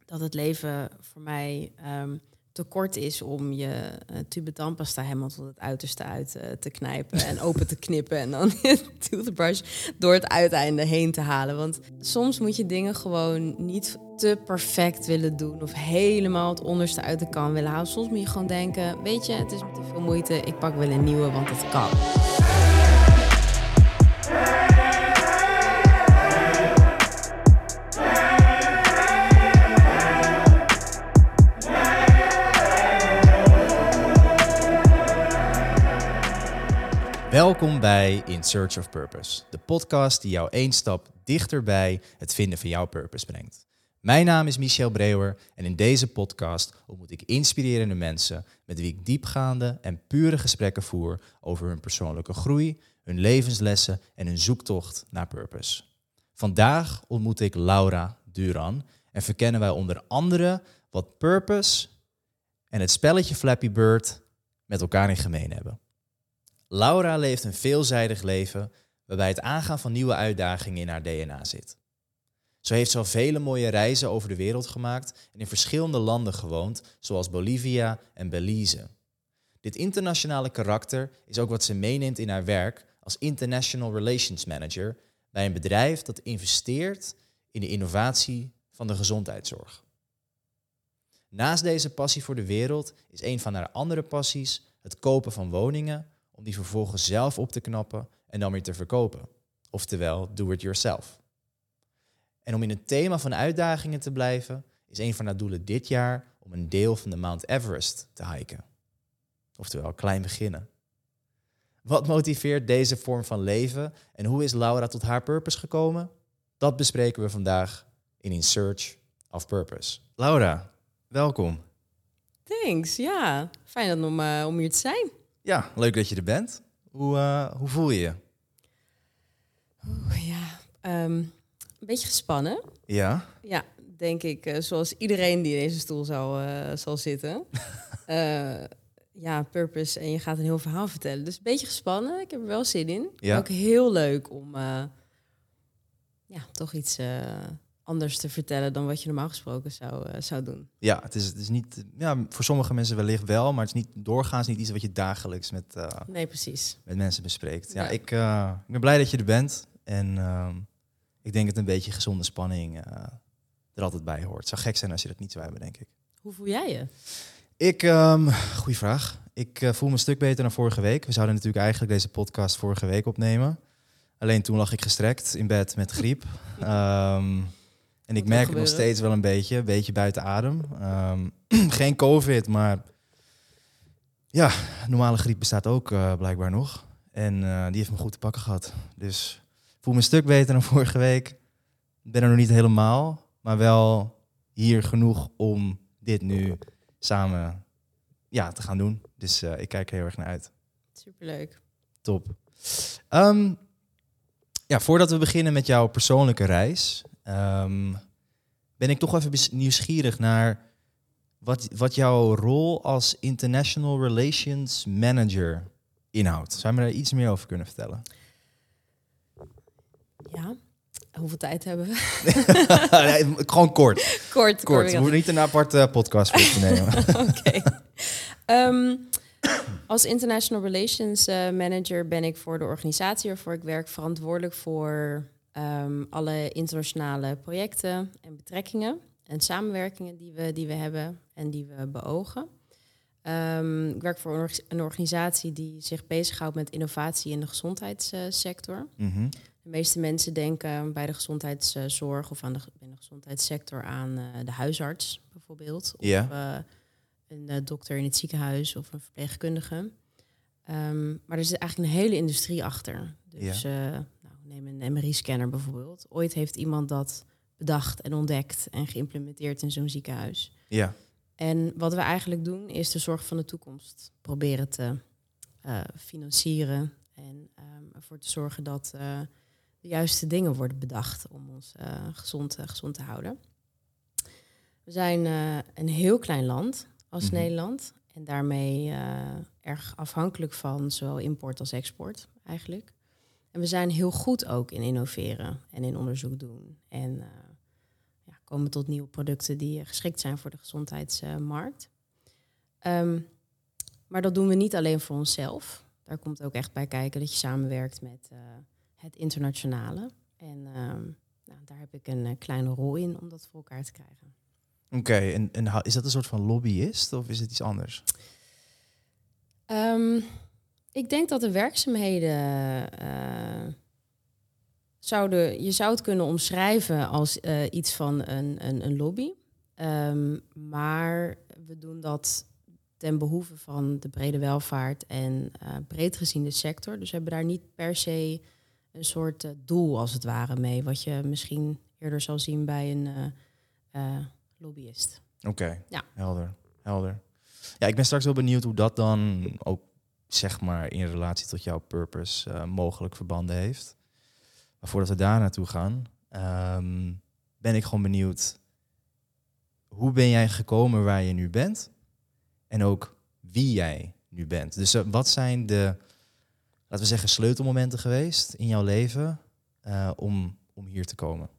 dat het leven voor mij te kort is om je tube tandpasta helemaal tot het uiterste uit te knijpen en open te knippen en dan je toothbrush door het uiteinde heen te halen. Want soms moet je dingen gewoon niet te perfect willen doen of helemaal het onderste uit de kan willen halen. Soms moet je gewoon denken, weet je, het is me te veel moeite, ik pak wel een nieuwe, want het kan. Welkom bij In Search of Purpose, de podcast die jou één stap dichter bij het vinden van jouw purpose brengt. Mijn naam is Michel Brewer en in deze podcast ontmoet ik inspirerende mensen met wie ik diepgaande en pure gesprekken voer over hun persoonlijke groei, hun levenslessen en hun zoektocht naar purpose. Vandaag ontmoet ik Laura Duran en verkennen wij onder andere wat purpose en het spelletje Flappy Bird met elkaar in gemeen hebben. Laura leeft een veelzijdig leven waarbij het aangaan van nieuwe uitdagingen in haar DNA zit. Zo heeft ze al vele mooie reizen over de wereld gemaakt en in verschillende landen gewoond, zoals Bolivia en Belize. Dit internationale karakter is ook wat ze meeneemt in haar werk als International Relations Manager bij een bedrijf dat investeert in de innovatie van de gezondheidszorg. Naast deze passie voor de wereld is een van haar andere passies het kopen van woningen, om die vervolgens zelf op te knappen en dan weer te verkopen. Oftewel, do it yourself. En om in het thema van uitdagingen te blijven, is een van haar doelen dit jaar om een deel van de Mount Everest te hiken. Oftewel, klein beginnen. Wat motiveert deze vorm van leven en hoe is Laura tot haar purpose gekomen? Dat bespreken we vandaag in Search of Purpose. Laura, welkom. Thanks, ja. Fijn om hier te zijn. Ja, leuk dat je er bent. Hoe voel je je? Een beetje gespannen. Ja? Ja, denk ik. Zoals iedereen die in deze stoel zal zitten. Purpose. En je gaat een heel verhaal vertellen. Dus een beetje gespannen. Ik heb er wel zin in. Ja. Ook heel leuk om toch iets anders te vertellen dan wat je normaal gesproken zou doen. Ja, het is niet. Ja, voor sommige mensen wellicht wel, maar het is niet doorgaans niet iets wat je dagelijks Nee, precies. met mensen bespreekt. Ja, Ja. ik ben blij dat je er bent. En ik denk dat een beetje gezonde spanning er altijd bij hoort. Het zou gek zijn als je dat niet zou hebben, denk ik. Hoe voel jij je? Goeie vraag. Ik voel me een stuk beter dan vorige week. We zouden natuurlijk eigenlijk deze podcast vorige week opnemen. Alleen toen lag ik gestrekt in bed met griep. En ik merk het nog steeds wel een beetje buiten adem. Geen COVID, maar ja, normale griep bestaat ook blijkbaar nog. En die heeft me goed te pakken gehad. Dus ik voel me een stuk beter dan vorige week. Ik ben er nog niet helemaal, maar wel hier genoeg om dit nu samen te gaan doen. Dus ik kijk er heel erg naar uit. Superleuk. Top. Voordat we beginnen met jouw persoonlijke reis, ben ik toch even nieuwsgierig naar wat jouw rol als International Relations Manager inhoudt. Zou je me daar iets meer over kunnen vertellen? Ja. Hoeveel tijd hebben we? Nee, gewoon kort. Kort. We moeten niet een aparte podcast voor te nemen. Oké. Als International Relations Manager ben ik voor de organisatie waarvoor ik werk verantwoordelijk voor alle internationale projecten en betrekkingen en samenwerkingen die we hebben en die we beogen. Ik werk voor een organisatie die zich bezighoudt met innovatie in de gezondheidssector. Mm-hmm. De meeste mensen denken bij de gezondheidszorg of in de gezondheidssector aan de huisarts bijvoorbeeld. Of een dokter in het ziekenhuis of een verpleegkundige. Maar er zit eigenlijk een hele industrie achter. Dus neem een MRI-scanner bijvoorbeeld. Ooit heeft iemand dat bedacht en ontdekt en geïmplementeerd in zo'n ziekenhuis. Ja. En wat we eigenlijk doen is de zorg van de toekomst proberen te financieren en ervoor te zorgen dat de juiste dingen worden bedacht om ons gezond te houden. We zijn een heel klein land als Nederland en daarmee erg afhankelijk van zowel import als export eigenlijk. En we zijn heel goed ook in innoveren en in onderzoek doen en komen tot nieuwe producten die geschikt zijn voor de gezondheidsmarkt. Maar dat doen we niet alleen voor onszelf. Daar komt ook echt bij kijken dat je samenwerkt met het internationale. En daar heb ik een kleine rol in om dat voor elkaar te krijgen. Oké, en is dat een soort van lobbyist of is het iets anders? Ik denk dat de werkzaamheden je zou het kunnen omschrijven als iets van een lobby. Maar we doen dat ten behoeve van de brede welvaart en breed gezien de sector. Dus we hebben daar niet per se een soort doel als het ware mee, wat je misschien eerder zal zien bij een lobbyist. Oké, Ja. Helder. Ja, ik ben straks wel benieuwd hoe dat dan ook, zeg maar, in relatie tot jouw purpose mogelijk verbanden heeft. Maar voordat we daar naartoe gaan, ben ik gewoon benieuwd, hoe ben jij gekomen waar je nu bent? En ook wie jij nu bent. Dus wat zijn de, laten we zeggen, sleutelmomenten geweest in jouw leven om hier te komen?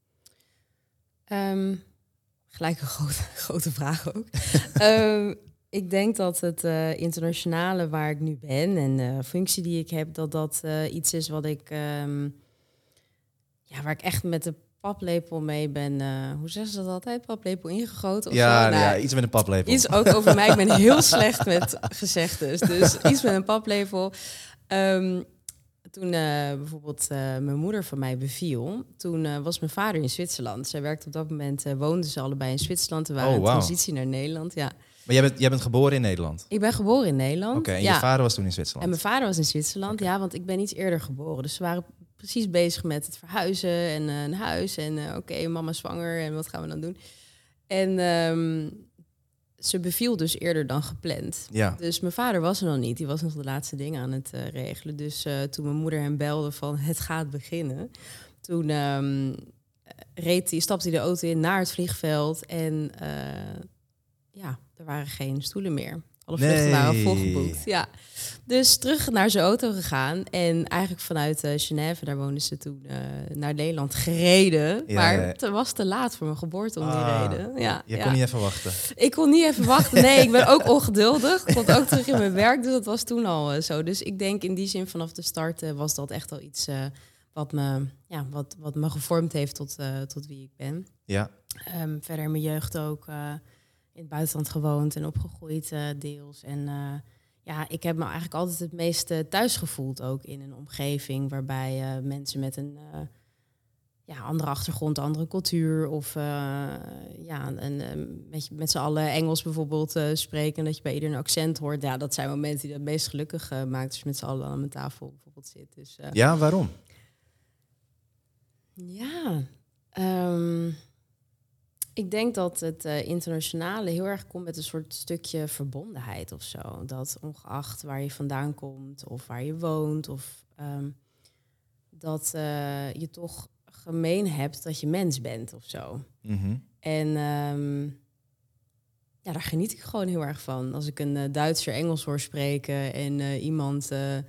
Gelijk een grote vraag ook. Ik denk dat het internationale waar ik nu ben en de functie die ik heb, dat iets is wat ik, waar ik echt met de paplepel mee ben. Hoe zeggen ze dat altijd? Paplepel ingegoten of zo? Ja, iets met een paplepel. Iets ook over mij. Ik ben heel slecht met gezegdes. Dus iets met een paplepel. Toen bijvoorbeeld mijn moeder van mij beviel, toen was mijn vader in Zwitserland. Zij werkte op dat moment, woonden ze allebei in Zwitserland. We waren in transitie naar Nederland, ja. Maar jij bent geboren in Nederland? Ik ben geboren in Nederland. Oké, en je vader was toen in Zwitserland? En mijn vader was in Zwitserland, ja, want ik ben iets eerder geboren. Dus ze waren precies bezig met het verhuizen en een huis. En oké, mama is zwanger en wat gaan we dan doen? En ze beviel dus eerder dan gepland. Ja. Dus mijn vader was er nog niet. Die was nog de laatste dingen aan het regelen. Dus toen mijn moeder hem belde van het gaat beginnen. Toen stapte hij de auto in naar het vliegveld. En er waren geen stoelen meer. Alle vluchten waren volgeboekt. Ja. Dus terug naar zijn auto gegaan. En eigenlijk vanuit Genève, daar woonden ze toen, naar Nederland gereden. Ja, maar het was te laat voor mijn geboorte om die reden. Je kon niet even wachten. Ik kon niet even wachten. Nee, ik ben ook ongeduldig. Ik kon ook terug in mijn werk. Dus dat was toen al zo. Dus ik denk in die zin vanaf de start was dat echt al iets wat me gevormd heeft tot wie ik ben. Ja. Verder in mijn jeugd ook in het buitenland gewoond en opgegroeid deels. En ik heb me eigenlijk altijd het meest thuis gevoeld ook in een omgeving waarbij mensen met een andere achtergrond, andere cultuur of met z'n allen Engels bijvoorbeeld spreken, dat je bij ieder een accent hoort. Ja, dat zijn momenten die dat meest gelukkig maakt als je met z'n allen aan mijn tafel bijvoorbeeld zit. Dus, ja, waarom? Ik denk dat het internationale heel erg komt met een soort stukje verbondenheid of zo. Dat ongeacht waar je vandaan komt of waar je woont, of dat je toch gemeen hebt dat je mens bent of zo. Mm-hmm. En daar geniet ik gewoon heel erg van. Als ik een Duitser Engels hoor spreken en iemand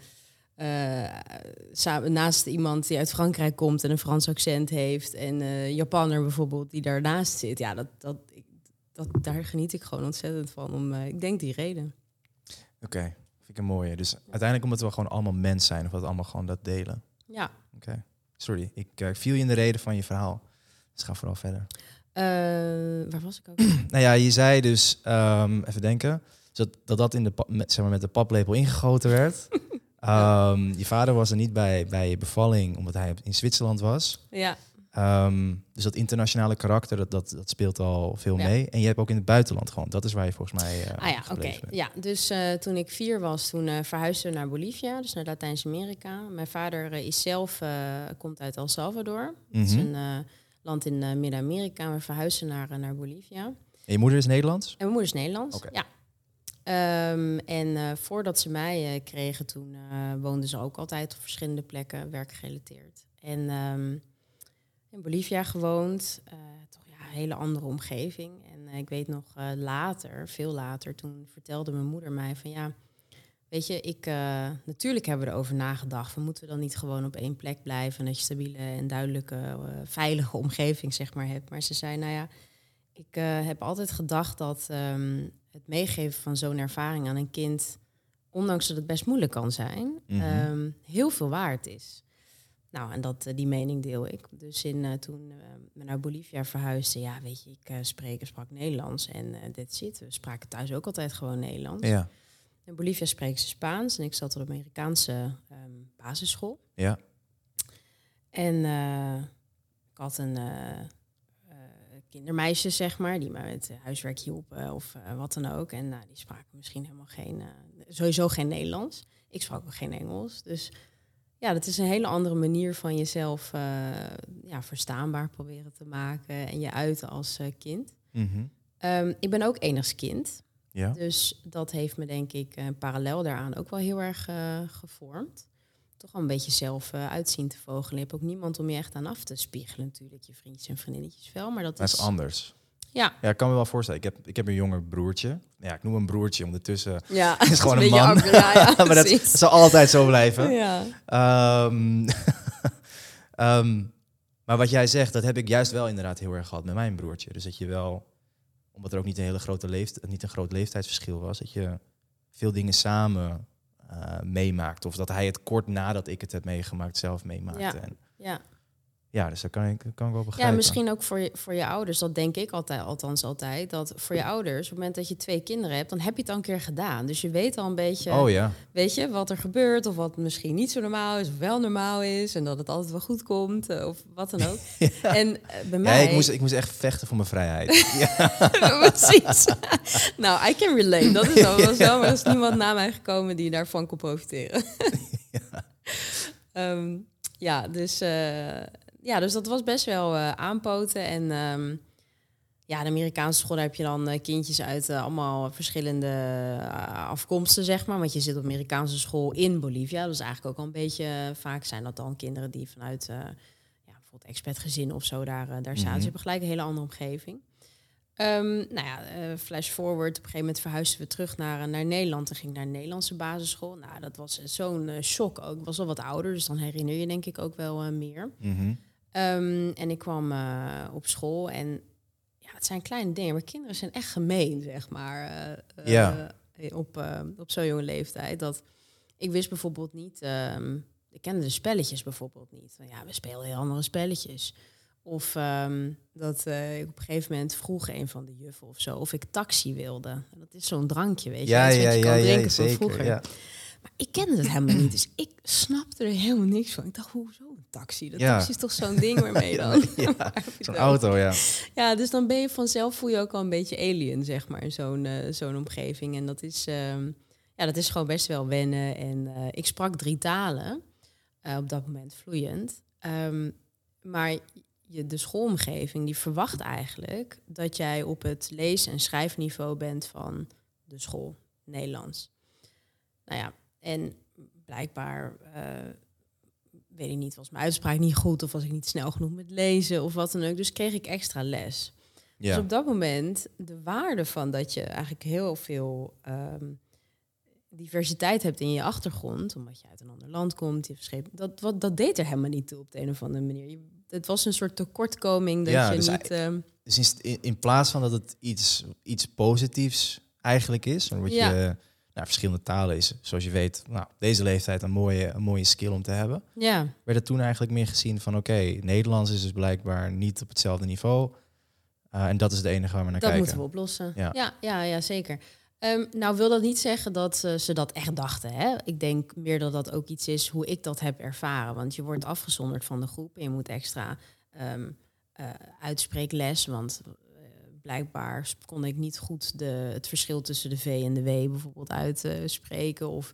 naast iemand die uit Frankrijk komt en een Frans accent heeft en Japanner bijvoorbeeld die daarnaast zit, daar geniet ik gewoon ontzettend van. Ik denk die reden. Oké, vind ik een mooie. Dus uiteindelijk omdat we gewoon allemaal mens zijn of dat allemaal gewoon dat delen. Ja. Oké. Sorry, ik viel je in de reden van je verhaal. Dus ga vooral verder. Waar was ik ook? Nou ja, je zei dus, even denken, dat in met de paplepel ingegoten werd. Je vader was er niet bij je bevalling, omdat hij in Zwitserland was. Ja. Dus dat internationale karakter, dat speelt al veel mee. En je hebt ook in het buitenland gewoond. Dat is waar je volgens mij gebleven bent. Ja, dus toen ik 4 was, toen verhuisden we naar Bolivia, dus naar Latijns-Amerika. Mijn vader is zelf, komt uit El Salvador. Mm-hmm. Dat is een land in Midden-Amerika. We verhuisden naar Bolivia. En je moeder is Nederlands? En mijn moeder is Nederlands, Okay. ja. Voordat ze mij kregen, toen woonden ze ook altijd op verschillende plekken, werkgerelateerd. En in Bolivia gewoond, toch een hele andere omgeving. En ik weet nog veel later, toen vertelde mijn moeder mij van weet je, natuurlijk hebben we erover nagedacht. Van, moeten we dan niet gewoon op één plek blijven en dat je stabiele en duidelijke, veilige omgeving zeg maar hebt. Maar ze zei, nou ja, ik heb altijd gedacht dat het meegeven van zo'n ervaring aan een kind, ondanks dat het best moeilijk kan zijn, heel veel waard is. Nou, en die mening deel ik. Dus toen we naar Bolivia verhuisden, ja, weet je, ik sprak Nederlands en that's it. We spraken thuis ook altijd gewoon Nederlands. Ja. In Bolivia spreken ze Spaans en ik zat op de Amerikaanse basisschool. Ja. En ik had een kindermeisje, zeg maar, die mij met huiswerk hielp of wat dan ook. En die spraken misschien helemaal sowieso geen Nederlands. Ik sprak ook geen Engels. Dus ja, dat is een hele andere manier van jezelf verstaanbaar proberen te maken en je uiten als kind. Mm-hmm. Ik ben ook enigskind. Ja. Dus dat heeft me denk ik parallel daaraan ook wel heel erg gevormd. Toch wel een beetje zelf uitzien te vogelen. Je hebt ook niemand om je echt aan af te spiegelen natuurlijk. Je vriendjes en vriendinnetjes wel, maar dat is anders. Ja. Ja, ik kan me wel voorstellen. Ik heb een jonger broertje. Ja, ik noem hem broertje. Ondertussen ja, is gewoon een man. Ja, maar dat zal altijd zo blijven. Ja. Maar wat jij zegt, dat heb ik juist wel inderdaad heel erg gehad met mijn broertje. Dus dat je wel, omdat er ook niet een groot leeftijdsverschil was, dat je veel dingen samen meemaakt. Of dat hij het kort nadat ik het heb meegemaakt zelf meemaakte. Ja, dus dat kan ik wel begrijpen. Ja, misschien ook voor je ouders. Dat denk ik altijd. Dat voor je ouders, op het moment dat je 2 kinderen hebt, dan heb je het al een keer gedaan. Dus je weet al een beetje, weet je, wat er gebeurt. Of wat misschien niet zo normaal is, of wel normaal is. En dat het altijd wel goed komt, of wat dan ook. Ja. En bij mij... Ja, ik moest echt vechten voor mijn vrijheid. Ja. Precies. Nou, I can relate. Dat is wel zo. Maar er is niemand na mij gekomen die daarvan kon profiteren. Dus dat was best wel aanpoten. En de Amerikaanse school, daar heb je dan kindjes uit allemaal verschillende afkomsten, zeg maar. Want je zit op Amerikaanse school in Bolivia. Dat is eigenlijk ook al een beetje, vaak zijn dat dan kinderen die vanuit bijvoorbeeld expertgezinnen of zo daar zaten. Ze hebben gelijk een hele andere omgeving. Flash forward, op een gegeven moment verhuisden we terug naar Nederland. En ging naar een Nederlandse basisschool. Nou, dat was zo'n shock ook. Ik was al wat ouder, dus dan herinner je denk ik ook wel meer. Mm-hmm. En ik kwam op school en ja, het zijn kleine dingen, maar kinderen zijn echt gemeen, zeg maar. Op zo'n jonge leeftijd. Dat ik wist bijvoorbeeld niet, ik kende de spelletjes bijvoorbeeld niet. Ja, we spelen heel andere spelletjes. Of dat ik op een gegeven moment vroeg een van de juffen of zo of ik taxi wilde. En dat is zo'n drankje, weet je. Wat je kan drinken van zeker, vroeger. Ja. Maar ik kende het helemaal niet, dus ik snapte er helemaal niks van. Ik dacht, hoezo een taxi? Dat taxi is toch zo'n ding waarmee dan... zo'n auto, ja. Ja, dus dan ben je vanzelf, voel je ook al een beetje alien, zeg maar, in zo'n omgeving. En dat is gewoon best wel wennen. En ik sprak 3 talen, op dat moment vloeiend. Maar de schoolomgeving, die verwacht eigenlijk dat jij op het lees- en schrijfniveau bent van de school, Nederlands. Nou ja, en blijkbaar, weet ik niet, was mijn uitspraak niet goed of was ik niet snel genoeg met lezen of wat dan ook. Dus kreeg ik extra les. Ja. Dus op dat moment de waarde van dat je eigenlijk heel veel diversiteit hebt in je achtergrond, omdat je uit een ander land komt, dat deed er helemaal niet toe op de een of andere manier. Het was een soort tekortkoming dat je dus niet... Dus in plaats van dat het iets positiefs eigenlijk is, omdat je verschillende talen is, zoals je weet, deze leeftijd een mooie skill om te hebben. Ja. Werd het toen eigenlijk meer gezien van oké, Nederlands is dus blijkbaar niet op hetzelfde niveau. En dat is het enige waar we naar kijken. Dat moeten we oplossen. Ja, zeker. Nou wil dat niet zeggen dat ze dat echt dachten. Hè? Ik denk meer dat dat ook iets is hoe ik dat heb ervaren. Want je wordt afgezonderd van de groep en je moet extra uitspreekles. Want blijkbaar kon ik niet goed het verschil tussen de V en de W bijvoorbeeld uitspreken. Of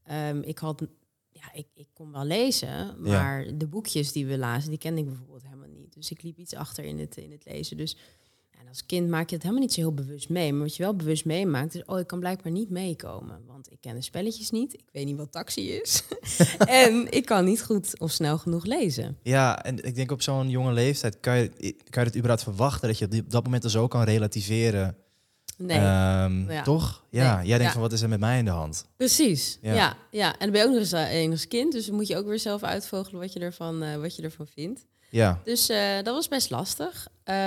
ik kon wel lezen, maar de boekjes die we lazen, die kende ik bijvoorbeeld helemaal niet. Dus ik liep iets achter in het lezen. Dus als kind maak je het helemaal niet zo heel bewust mee. Maar wat je wel bewust meemaakt is, ik kan blijkbaar niet meekomen. Want ik ken de spelletjes niet. Ik weet niet wat taxi is. En ik kan niet goed of snel genoeg lezen. Ja, en ik denk op zo'n jonge leeftijd kan je het überhaupt verwachten dat je op dat moment er zo kan relativeren Nee. Toch? Ja, Nee. jij denkt van wat is er met mij in de hand? Precies, ja. En dan ben je ook nog eens enigszins kind, dus dan moet je ook weer zelf uitvogelen wat je ervan vindt. Ja, Dus dat was best lastig.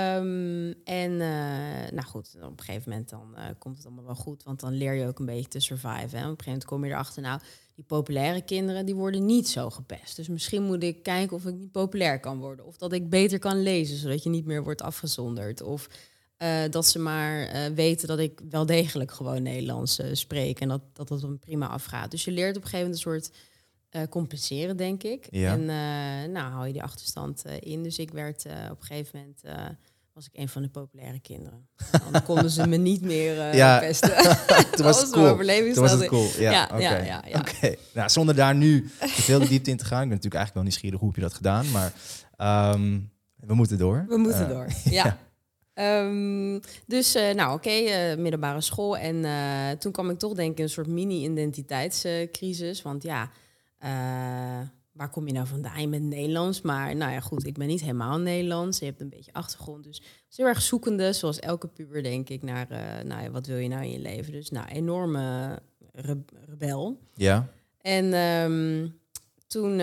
Nou goed, op een gegeven moment dan komt het allemaal wel goed, want dan leer je ook een beetje te surviven. Hè? Op een gegeven moment kom je erachter, nou, die populaire kinderen, die worden niet zo gepest. Dus misschien moet ik kijken of ik niet populair kan worden. Of dat ik beter kan lezen, zodat je niet meer wordt afgezonderd. Of dat ze maar weten dat ik wel degelijk gewoon Nederlands spreek en dat dan prima afgaat. Dus je leert op een gegeven moment een soort compenseren, denk ik. Ja. En nou hou je die achterstand in. Dus ik werd op een gegeven moment was ik een van de populaire kinderen. Dan konden ze me niet meer pesten. Toen was het cool. Toen was het cool. Ja. Oké. Nou, zonder daar nu te veel de diepte in te gaan. Ik ben natuurlijk eigenlijk wel nieuwsgierig hoe heb je dat gedaan, maar we moeten door. We moeten door. Ja. Dus middelbare school. En toen kwam ik toch denk ik in een soort mini-identiteitscrisis. Want ja, waar kom je nou vandaan? Je bent Nederlands, maar nou ja, goed, ik ben niet helemaal Nederlands. Je hebt een beetje achtergrond. Dus ik was heel erg zoekende, zoals elke puber, denk ik, naar wat wil je nou in je leven? Dus enorme rebel. Ja. En toen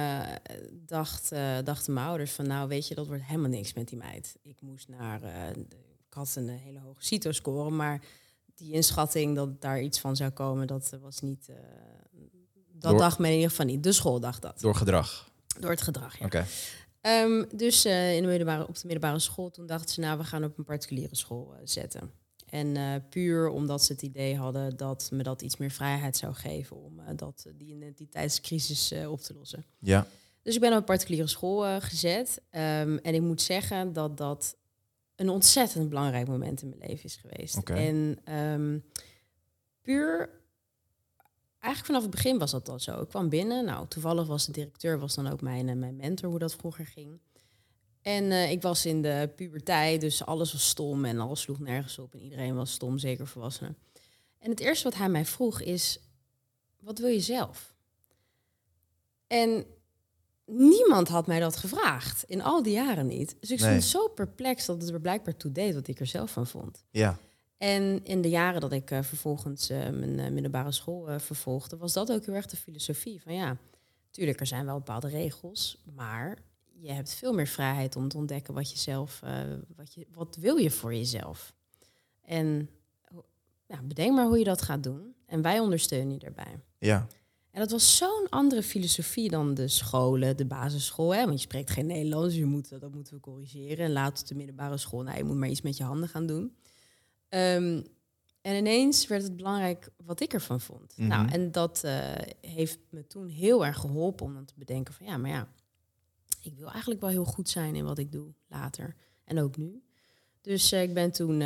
dachten mijn ouders van, nou weet je, dat wordt helemaal niks met die meid. Ik moest ik had een hele hoge CITO-score, maar die inschatting dat daar iets van zou komen, dat was niet... dacht men in ieder geval niet. De school dacht dat. Door gedrag? Door het gedrag, ja. Oké. Dus op de middelbare school, toen dachten ze, nou, we gaan op een particuliere school zetten. En puur omdat ze het idee hadden dat me dat iets meer vrijheid zou geven om die identiteitscrisis op te lossen. Ja. Dus ik ben op een particuliere school gezet. En ik moet zeggen dat dat een ontzettend belangrijk moment in mijn leven is geweest. Okay. En puur... Eigenlijk vanaf het begin was dat al zo. Ik kwam binnen. Nou, toevallig was de directeur dan ook mijn mentor, hoe dat vroeger ging. En ik was in de puberteit, dus alles was stom en alles sloeg nergens op. En iedereen was stom, zeker volwassenen. En het eerste wat hij mij vroeg is, wat wil je zelf? En niemand had mij dat gevraagd. In al die jaren niet. Dus ik stond zo perplex dat het er blijkbaar toe deed wat ik er zelf van vond. Ja. En in de jaren dat ik vervolgens mijn middelbare school vervolgde, was dat ook heel erg de filosofie. Van ja, tuurlijk, er zijn wel bepaalde regels, maar je hebt veel meer vrijheid om te ontdekken wat je zelf, wat wil je voor jezelf. En bedenk maar hoe je dat gaat doen. En wij ondersteunen je daarbij. Ja. En dat was zo'n andere filosofie dan de scholen, de basisschool. Hè? Want je spreekt geen Nederlands, dat moeten we corrigeren. En later op de middelbare school, je moet maar iets met je handen gaan doen. En ineens werd het belangrijk wat ik ervan vond. Mm-hmm. Nou, en dat heeft me toen heel erg geholpen om dan te bedenken van ik wil eigenlijk wel heel goed zijn in wat ik doe later. En ook nu. Dus ik ben toen,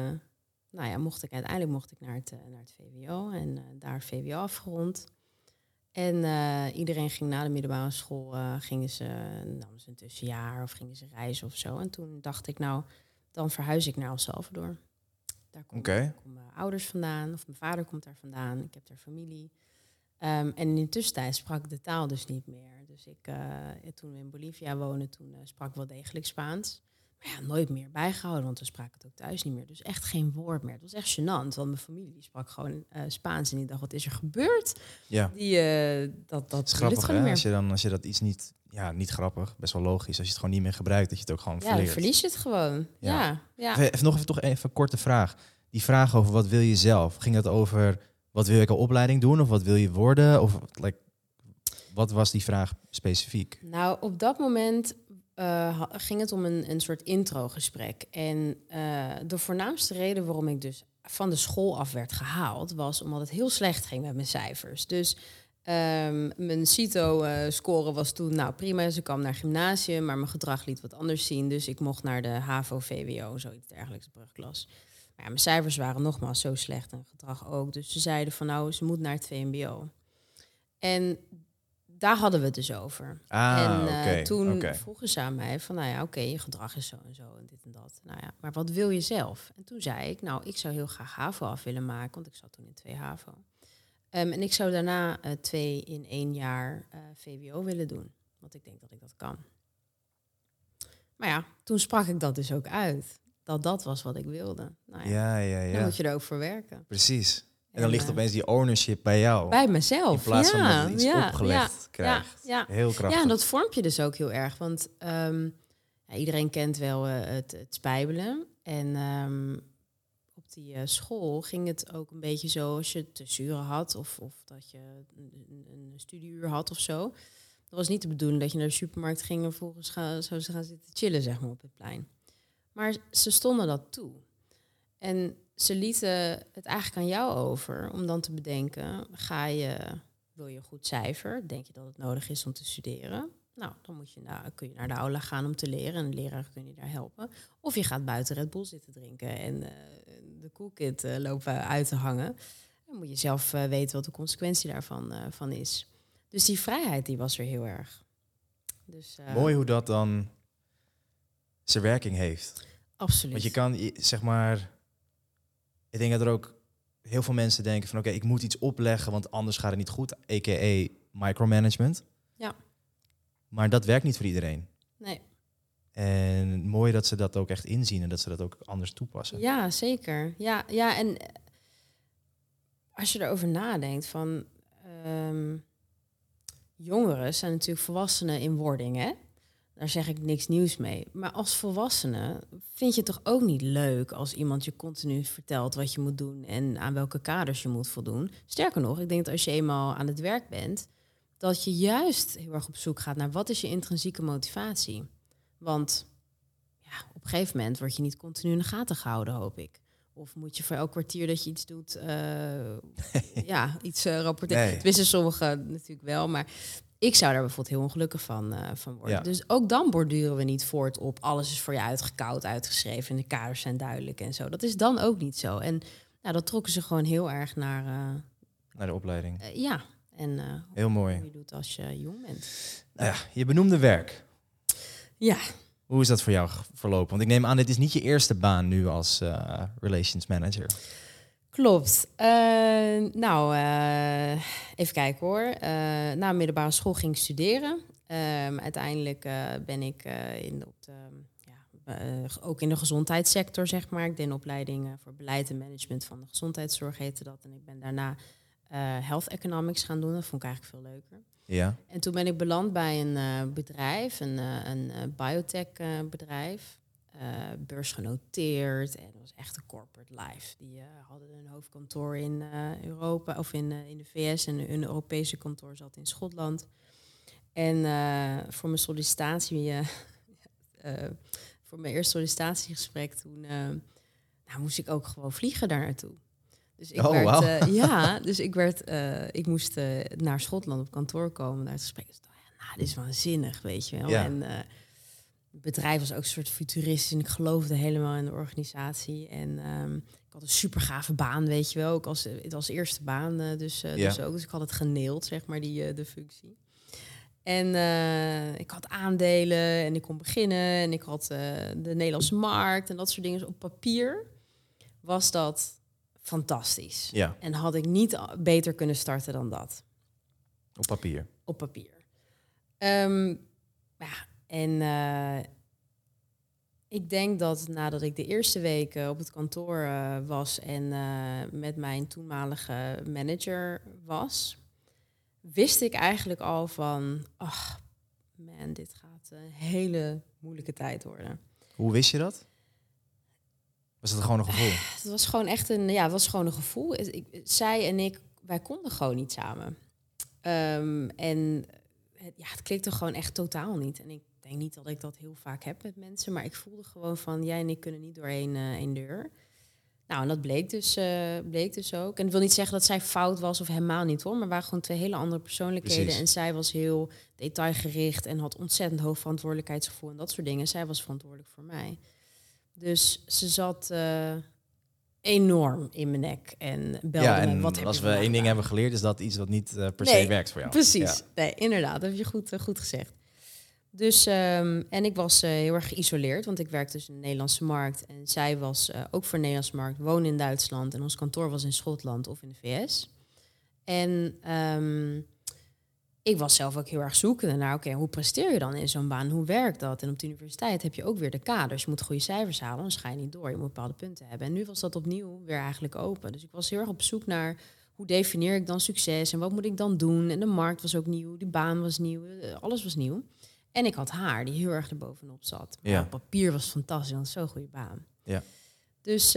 mocht ik naar het VWO en daar VWO afgerond. En iedereen ging na de middelbare school, namen ze een tussenjaar of gingen ze reizen of zo. En toen dacht ik, nou, dan verhuis ik naar El Salvador. Daar komen mijn ouders vandaan, of mijn vader komt daar vandaan. Ik heb daar familie. En in de tussentijd sprak ik de taal dus niet meer. Dus toen we in Bolivia woonden, toen sprak ik wel degelijk Spaans. Maar nooit meer bijgehouden, want we spraken het ook thuis niet meer. Dus echt geen woord meer. Het was echt gênant, want mijn familie die sprak gewoon Spaans. En die dacht, wat is er gebeurd? Ja. Dat is grappig, hè? Als je dat iets niet... Ja, niet grappig. Best wel logisch. Als je het gewoon niet meer gebruikt, dat je het ook gewoon verleert. Ja, dan verlies je het gewoon. Ja. Even een korte vraag. Die vraag over wat wil je zelf? Ging dat over wat wil ik een opleiding doen? Of wat wil je worden? Of wat was die vraag specifiek? Nou, op dat moment ging het om een soort introgesprek. En de voornaamste reden waarom ik dus van de school af werd gehaald, was omdat het heel slecht ging met mijn cijfers. Dus mijn CITO-score was toen prima. Dus ik kwam naar gymnasium, maar mijn gedrag liet wat anders zien. Dus ik mocht naar de HAVO-VWO, zoiets dergelijks, de brugklas. Maar mijn cijfers waren nogmaals zo slecht en gedrag ook. Dus ze zeiden van ze moet naar het VMBO. En daar hadden we het dus over. Toen vroegen ze aan mij van, je gedrag is zo en dit en dat. Maar wat wil je zelf? En toen zei ik, ik zou heel graag HAVO af willen maken, want ik zat toen in 2 HAVO. En ik zou daarna 2 in 1 jaar VWO willen doen. Want ik denk dat ik dat kan. Maar toen sprak ik dat dus ook uit. dat was wat ik wilde. Nou Ja. Dan moet je er ook voor werken. Precies. En dan ligt opeens die ownership bij jou. Bij mezelf. In plaats van dat het iets opgelegd krijgt. Ja. Heel krachtig. Ja, en dat vormt je dus ook heel erg. Want iedereen kent wel het spijbelen. En op die school ging het ook een beetje zo als je tussenuren had of dat je een studieuur had of zo. Dat was niet de bedoeling dat je naar de supermarkt ging en volgens zou ze gaan zitten chillen, zeg maar, op het plein. Maar ze stonden dat toe. En ze lieten het eigenlijk aan jou over om dan te bedenken, wil je een goed cijfer? Denk je dat het nodig is om te studeren? Nou, dan kun je naar de aula gaan om te leren en de leraar kun je daar helpen. Of je gaat buiten Red Bull zitten drinken en de cool kid lopen uit te hangen. Dan moet je zelf weten wat de consequentie daarvan van is. Dus die vrijheid die was er heel erg. Dus, mooi hoe dat dan zijn werking heeft. Absoluut. Want je kan, zeg maar, ik denk dat er ook heel veel mensen denken van oké, ik moet iets opleggen, want anders gaat het niet goed. A.k.a. micromanagement. Ja. Maar dat werkt niet voor iedereen. Nee. En mooi dat ze dat ook echt inzien en dat ze dat ook anders toepassen. Ja, zeker. Ja, en als je erover nadenkt van jongeren zijn natuurlijk volwassenen in wording, hè? Daar zeg ik niks nieuws mee. Maar als volwassene vind je het toch ook niet leuk als iemand je continu vertelt wat je moet doen en aan welke kaders je moet voldoen. Sterker nog, ik denk dat als je eenmaal aan het werk bent, dat je juist heel erg op zoek gaat naar wat is je intrinsieke motivatie. Want op een gegeven moment word je niet continu in de gaten gehouden, hoop ik. Of moet je voor elk kwartier dat je iets doet, iets rapporteren. Nee. Tenminste, sommigen natuurlijk wel, maar ik zou daar bijvoorbeeld heel ongelukkig van worden. Ja. Dus ook dan borduren we niet voort op alles is voor je uitgekoud, uitgeschreven en de kaders zijn duidelijk en zo. Dat is dan ook niet zo. En dat trokken ze gewoon heel erg naar de opleiding. En heel mooi. Hoe je doet als je jong bent. Nou ja, je benoemde werk. Ja. Hoe is dat voor jou verlopen? Want ik neem aan, dit is niet je eerste baan nu als relations manager. Klopt. Even kijken hoor. Na middelbare school ging ik studeren. Uiteindelijk ben ik ook in de gezondheidssector, zeg maar. Ik deed een opleiding voor beleid en management van de gezondheidszorg, heette dat. En ik ben daarna health economics gaan doen. Dat vond ik eigenlijk veel leuker. Ja. En toen ben ik beland bij een bedrijf, een biotech bedrijf. Beursgenoteerd en dat was echt een corporate life. Die hadden een hoofdkantoor in Europa of in de VS en een Europese kantoor zat in Schotland. En voor mijn sollicitatie, voor mijn eerste sollicitatiegesprek toen moest ik ook gewoon vliegen daar naartoe. Dus ik moest naar Schotland op kantoor komen naar het gesprek. Dus, dit is waanzinnig, weet je wel. Ja. En het bedrijf was ook een soort futuristisch en ik geloofde helemaal in de organisatie. En ik had een super gave baan, weet je wel. Ook het was eerste baan, dus ik had het geneeld, zeg maar, de functie. En ik had aandelen en ik kon beginnen en ik had de Nederlandse markt en dat soort dingen. Op papier was dat fantastisch. Ja. En had ik niet beter kunnen starten dan dat. Op papier. Op papier. Ik denk dat nadat ik de eerste week op het kantoor was en met mijn toenmalige manager was, wist ik eigenlijk al van, dit gaat een hele moeilijke tijd worden. Hoe wist je dat? Was het gewoon een gevoel? Het was gewoon echt een gevoel. Zij en ik, wij konden gewoon niet samen. Het klikte gewoon echt totaal niet. En ik denk niet dat ik dat heel vaak heb met mensen, maar ik voelde gewoon van, jij en ik kunnen niet door één deur. Nou, en dat bleek dus ook. En ik wil niet zeggen dat zij fout was of helemaal niet, hoor. Maar waren gewoon twee hele andere persoonlijkheden. Precies. En zij was heel detailgericht en had ontzettend hoog verantwoordelijkheidsgevoel en dat soort dingen. Zij was verantwoordelijk voor mij. Dus ze zat enorm in mijn nek en belde me. Wat als we één ding hebben geleerd, is dat iets wat niet per se werkt voor jou. Precies. Ja. Nee, inderdaad. Dat heb je goed gezegd. Dus, en ik was heel erg geïsoleerd, want ik werkte dus in de Nederlandse markt. En zij was ook voor de Nederlandse markt, woonde in Duitsland. En ons kantoor was in Schotland of in de VS. En ik was zelf ook heel erg zoekende naar, oké, hoe presteer je dan in zo'n baan? Hoe werkt dat? En op de universiteit heb je ook weer de kaders. Je moet goede cijfers halen, anders ga je niet door. Je moet bepaalde punten hebben. En nu was dat opnieuw weer eigenlijk open. Dus ik was heel erg op zoek naar, hoe definieer ik dan succes? En wat moet ik dan doen? En de markt was ook nieuw, die baan was nieuw, alles was nieuw. En ik had haar die heel erg erbovenop zat. Maar Ja. op papier was het fantastisch, want zo'n goede baan. Ja. Dus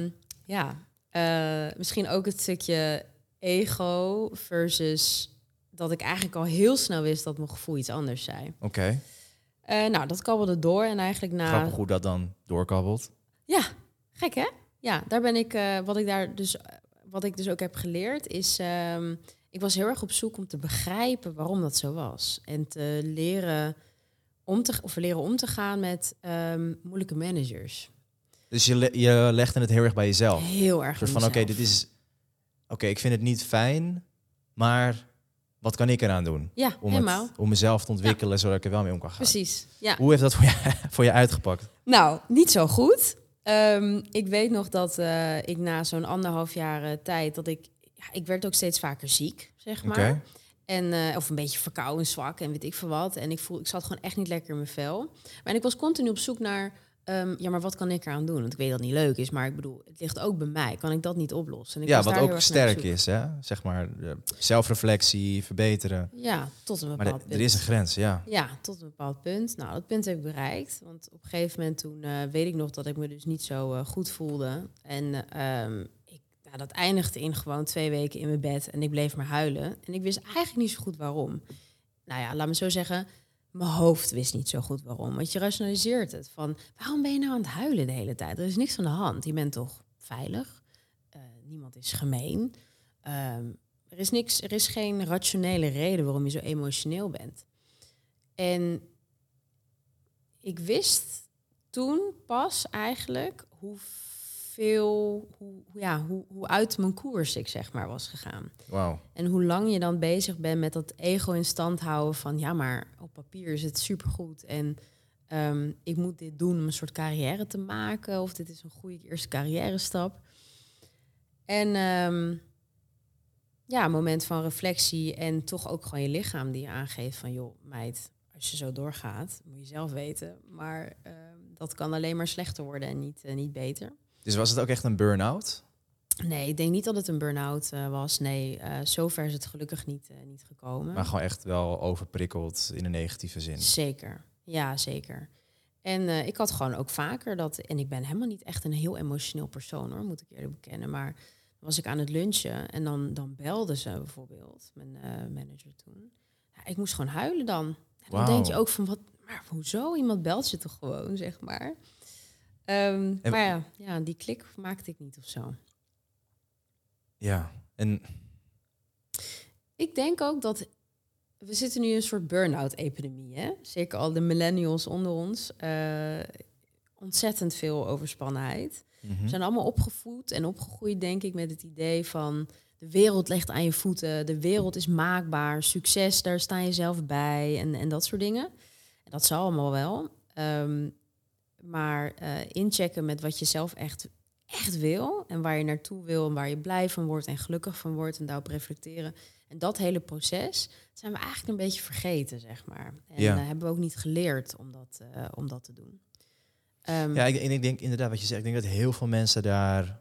misschien ook het stukje ego versus dat ik eigenlijk al heel snel wist dat mijn gevoel iets anders zei. Oké. Nou, dat kabbelde door en eigenlijk na... Grappig hoe dat dan doorkabbelt. Ja, gek hè? Ja, daar ben ik, wat ik dus ook heb geleerd is... ik was heel erg op zoek om te begrijpen waarom dat zo was. En te leren om te gaan met moeilijke managers. Dus je legde het heel erg bij jezelf. Heel erg. Een soort van, oké, ik vind het niet fijn, maar wat kan ik eraan doen? Ja, helemaal. Om mezelf te ontwikkelen, zodat ik er wel mee om kan gaan. Precies, ja. Hoe heeft dat voor je uitgepakt? Nou, niet zo goed. Ik weet nog dat ik na zo'n 1,5 jaar tijd... dat ik werd ook steeds vaker ziek, zeg maar. Okay. En, of een beetje verkouden, zwak en weet ik veel wat. En ik zat gewoon echt niet lekker in mijn vel. Maar ik was continu op zoek naar... maar wat kan ik eraan doen? Want ik weet dat het niet leuk is, maar ik bedoel, het ligt ook bij mij. Kan ik dat niet oplossen? En ik was wat daar ook sterk is, hè? Zeg maar, zelfreflectie, verbeteren. Ja, tot een bepaald punt. Er is een grens, ja. Ja, tot een bepaald punt. Nou, dat punt heb ik bereikt. Want op een gegeven moment toen weet ik nog dat ik me dus niet zo goed voelde. En dat eindigde in gewoon 2 weken in mijn bed. En ik bleef maar huilen. En ik wist eigenlijk niet zo goed waarom. Nou ja, laat me zo zeggen... Mijn hoofd wist niet zo goed waarom. Want je rationaliseert het. Van, waarom ben je nou aan het huilen de hele tijd? Er is niks aan de hand. Je bent toch veilig? Niemand is gemeen. Er is geen rationele reden waarom je zo emotioneel bent. En ik wist toen pas eigenlijk hoe uit mijn koers ik zeg maar was gegaan. Wow. En hoe lang je dan bezig bent met dat ego in stand houden van... ja, maar op papier is het supergoed en ik moet dit doen om een soort carrière te maken... of dit is een goede eerste carrière stap. En een moment van reflectie en toch ook gewoon je lichaam die je aangeeft van... joh, meid, als je zo doorgaat, moet je zelf weten. Maar dat kan alleen maar slechter worden en niet beter. Dus was het ook echt een burn-out? Nee, ik denk niet dat het een burn-out was. Nee, zover is het gelukkig niet gekomen. Maar gewoon echt wel overprikkeld in een negatieve zin. Zeker, ja, zeker. En ik had gewoon ook vaker dat... En ik ben helemaal niet echt een heel emotioneel persoon, hoor, moet ik eerlijk bekennen. Maar dan was ik aan het lunchen en dan belde ze bijvoorbeeld, mijn manager toen. Ja, ik moest gewoon huilen dan. En dan denk je ook van, maar hoezo? Iemand belt je toch gewoon, zeg maar. Maar ja, die klik maakte ik niet of zo. Ja, en... Ik denk ook dat... We zitten nu in een soort burn-out-epidemie, hè? Zeker al de millennials onder ons. Ontzettend veel overspannenheid. Mm-hmm. We zijn allemaal opgevoed en opgegroeid, denk ik, met het idee van... de wereld ligt aan je voeten, de wereld is maakbaar, succes, daar sta je zelf bij en dat soort dingen. En dat zal allemaal wel. Maar inchecken met wat je zelf echt wil en waar je naartoe wil en waar je blij van wordt en gelukkig van wordt en daarop reflecteren. En dat hele proces zijn we eigenlijk een beetje vergeten, zeg maar. En hebben we ook niet geleerd om dat te doen. Ik denk inderdaad wat je zegt. Ik denk dat heel veel mensen daar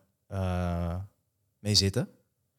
mee zitten.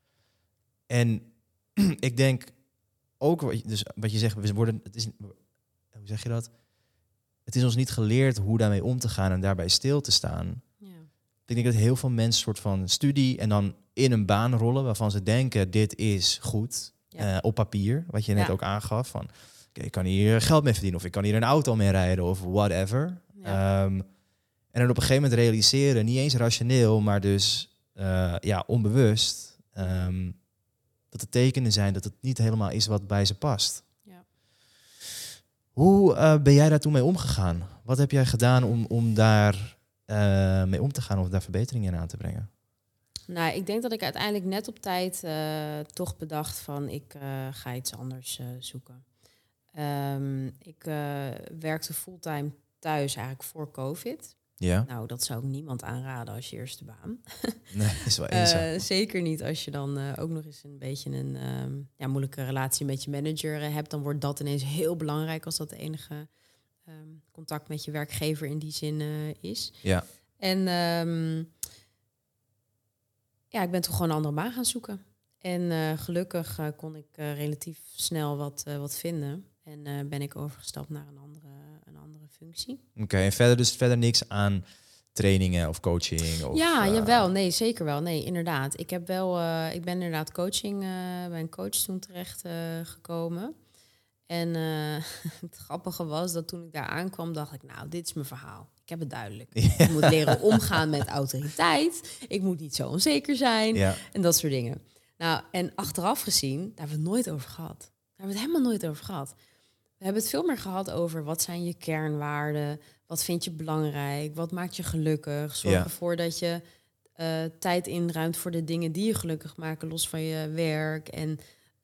En ik denk ook, wat je zegt, hoe zeg je dat? Het is ons niet geleerd hoe daarmee om te gaan en daarbij stil te staan. Ja. Ik denk dat heel veel mensen soort van studie en dan in een baan rollen waarvan ze denken dit is goed op papier, wat je net ook aangaf van ik kan hier geld mee verdienen of ik kan hier een auto mee rijden of whatever. Ja. En dan op een gegeven moment realiseren, niet eens rationeel, maar dus onbewust, dat de tekenen zijn dat het niet helemaal is wat bij ze past. Ja. Hoe ben jij daar toen mee omgegaan? Wat heb jij gedaan om daar mee om te gaan of daar verbeteringen in aan te brengen? Nou, ik denk dat ik uiteindelijk net op tijd toch bedacht van ik ga iets anders zoeken. Ik werkte fulltime thuis eigenlijk voor COVID. Ja, Nou, dat zou ik niemand aanraden als je eerste baan. nee, is wel eenzaam. Zeker niet als je dan ook nog eens een beetje een moeilijke relatie met je manager hebt. Dan wordt dat ineens heel belangrijk als dat de enige contact met je werkgever in die zin is. Ja, En ik ben toch gewoon een andere baan gaan zoeken. En gelukkig kon ik relatief snel wat vinden. En ben ik overgestapt naar een andere functie. oké. En verder niks aan trainingen of coaching? Of, Jawel. Nee, zeker wel. Nee, inderdaad. Ik ben inderdaad coaching bij een coach toen terecht gekomen. En het grappige was dat toen ik daar aankwam, dacht ik, nou, dit is mijn verhaal. Ik heb het duidelijk. Ja. Ik moet leren omgaan met autoriteit. Ik moet niet zo onzeker zijn. Ja. En dat soort dingen. Nou, en achteraf gezien, daar hebben we het nooit over gehad. Daar hebben we het helemaal nooit over gehad. We hebben het veel meer gehad over wat zijn je kernwaarden? Wat vind je belangrijk? Wat maakt je gelukkig? Zorg ervoor dat je tijd inruimt voor de dingen die je gelukkig maken, los van je werk. En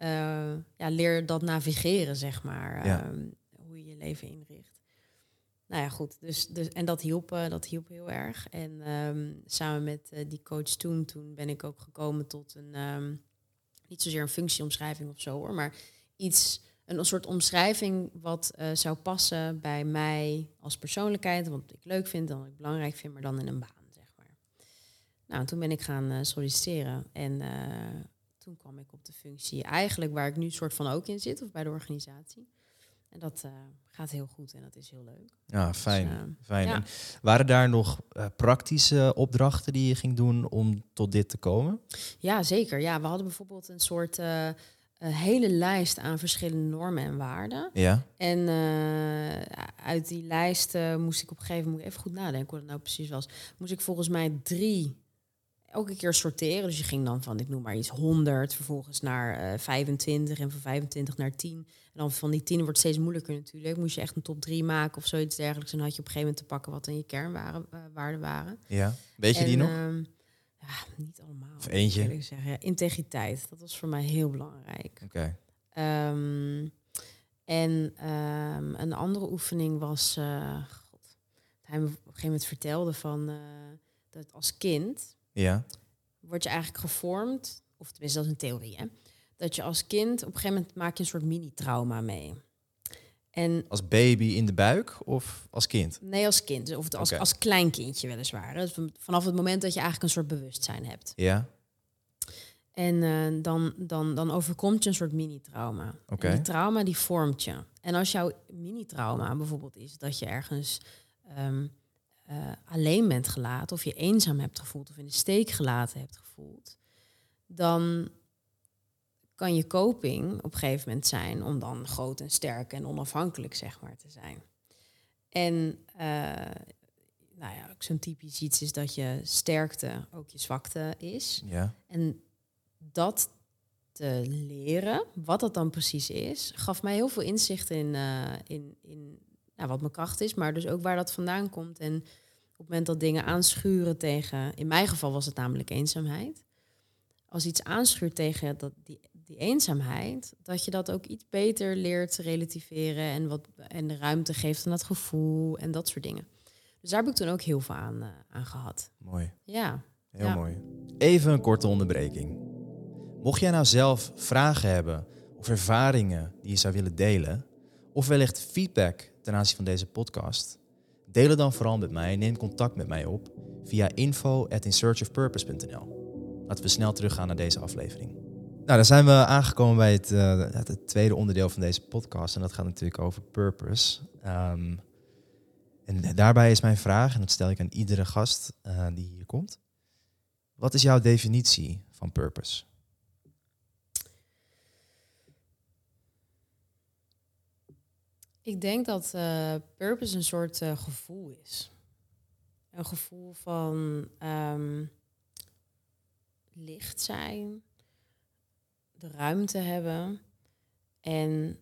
leer dat navigeren, zeg maar. Hoe je je leven inricht. Nou ja, goed. Dus, en dat hielp heel erg. En samen met die coach toen ben ik ook gekomen tot een... niet zozeer een functieomschrijving of zo, hoor. Maar een soort omschrijving wat zou passen bij mij als persoonlijkheid. Wat ik leuk vind en wat ik belangrijk vind, maar dan in een baan, zeg maar. Nou, toen ben ik gaan solliciteren. En toen kwam ik op de functie eigenlijk waar ik nu soort van ook in zit, of bij de organisatie. En dat gaat heel goed en dat is heel leuk. Ja, fijn. Dus, fijn. ja. En waren daar nog praktische opdrachten die je ging doen om tot dit te komen? Ja, zeker. Ja, we hadden bijvoorbeeld een soort hele lijst aan verschillende normen en waarden. Ja. En uit die lijst moest ik op een gegeven moment, moet ik even goed nadenken hoe dat nou precies was, moest ik volgens mij 3 elke keer sorteren. Dus je ging dan van, ik noem maar iets, 100, vervolgens naar 25 en van 25 naar 10. En dan van die 10 wordt het steeds moeilijker natuurlijk. Moest je echt een top 3 maken of zoiets dergelijks. En dan had je op een gegeven moment te pakken wat dan je kernwaarden waren. Ja. Weet je die nog? Niet allemaal. Of eentje? Moet ik zeggen. Ja, integriteit, dat was voor mij heel belangrijk. Oké. Een andere oefening was... hij me op een gegeven moment vertelde van... dat als kind Ja. word je eigenlijk gevormd... of tenminste, dat is een theorie, hè? Dat je als kind... op een gegeven moment maak je een soort mini-trauma mee. En Als baby in de buik of als kind? nee, als kind. Of als kleinkindje weliswaar. Dus vanaf het moment dat je eigenlijk een soort bewustzijn hebt. Ja. En dan overkomt je een soort mini-trauma. Oké. En die trauma die vormt je. En als jouw mini-trauma bijvoorbeeld is dat je ergens alleen bent gelaten... of je eenzaam hebt gevoeld of in de steek gelaten hebt gevoeld... dan kan je coping op een gegeven moment zijn... om dan groot en sterk en onafhankelijk, zeg maar, te zijn. En ook zo'n typisch iets is dat je sterkte ook je zwakte is. Ja. En dat te leren, wat dat dan precies is, gaf mij heel veel inzicht in wat mijn kracht is, maar dus ook waar dat vandaan komt. En op het moment dat dingen aanschuren tegen, in mijn geval was het namelijk eenzaamheid. Als iets aanschuurt tegen die eenzaamheid, dat je dat ook iets beter leert te relativeren en de ruimte geeft aan dat gevoel en dat soort dingen. Dus daar heb ik toen ook heel veel aan gehad. Mooi. Ja. Heel mooi. Even een korte onderbreking. Mocht jij nou zelf vragen hebben of ervaringen die je zou willen delen, of wellicht feedback ten aanzien van deze podcast, deel het dan vooral met mij. Neem contact met mij op via info@insearchofpurpose.nl. Laten we snel teruggaan naar deze aflevering. Nou, dan zijn we aangekomen bij het tweede onderdeel van deze podcast. En dat gaat natuurlijk over purpose. En daarbij is mijn vraag, en dat stel ik aan iedere gast die hier komt. Wat is jouw definitie van purpose? Ik denk dat purpose een soort gevoel is. Een gevoel van licht zijn, de ruimte hebben. En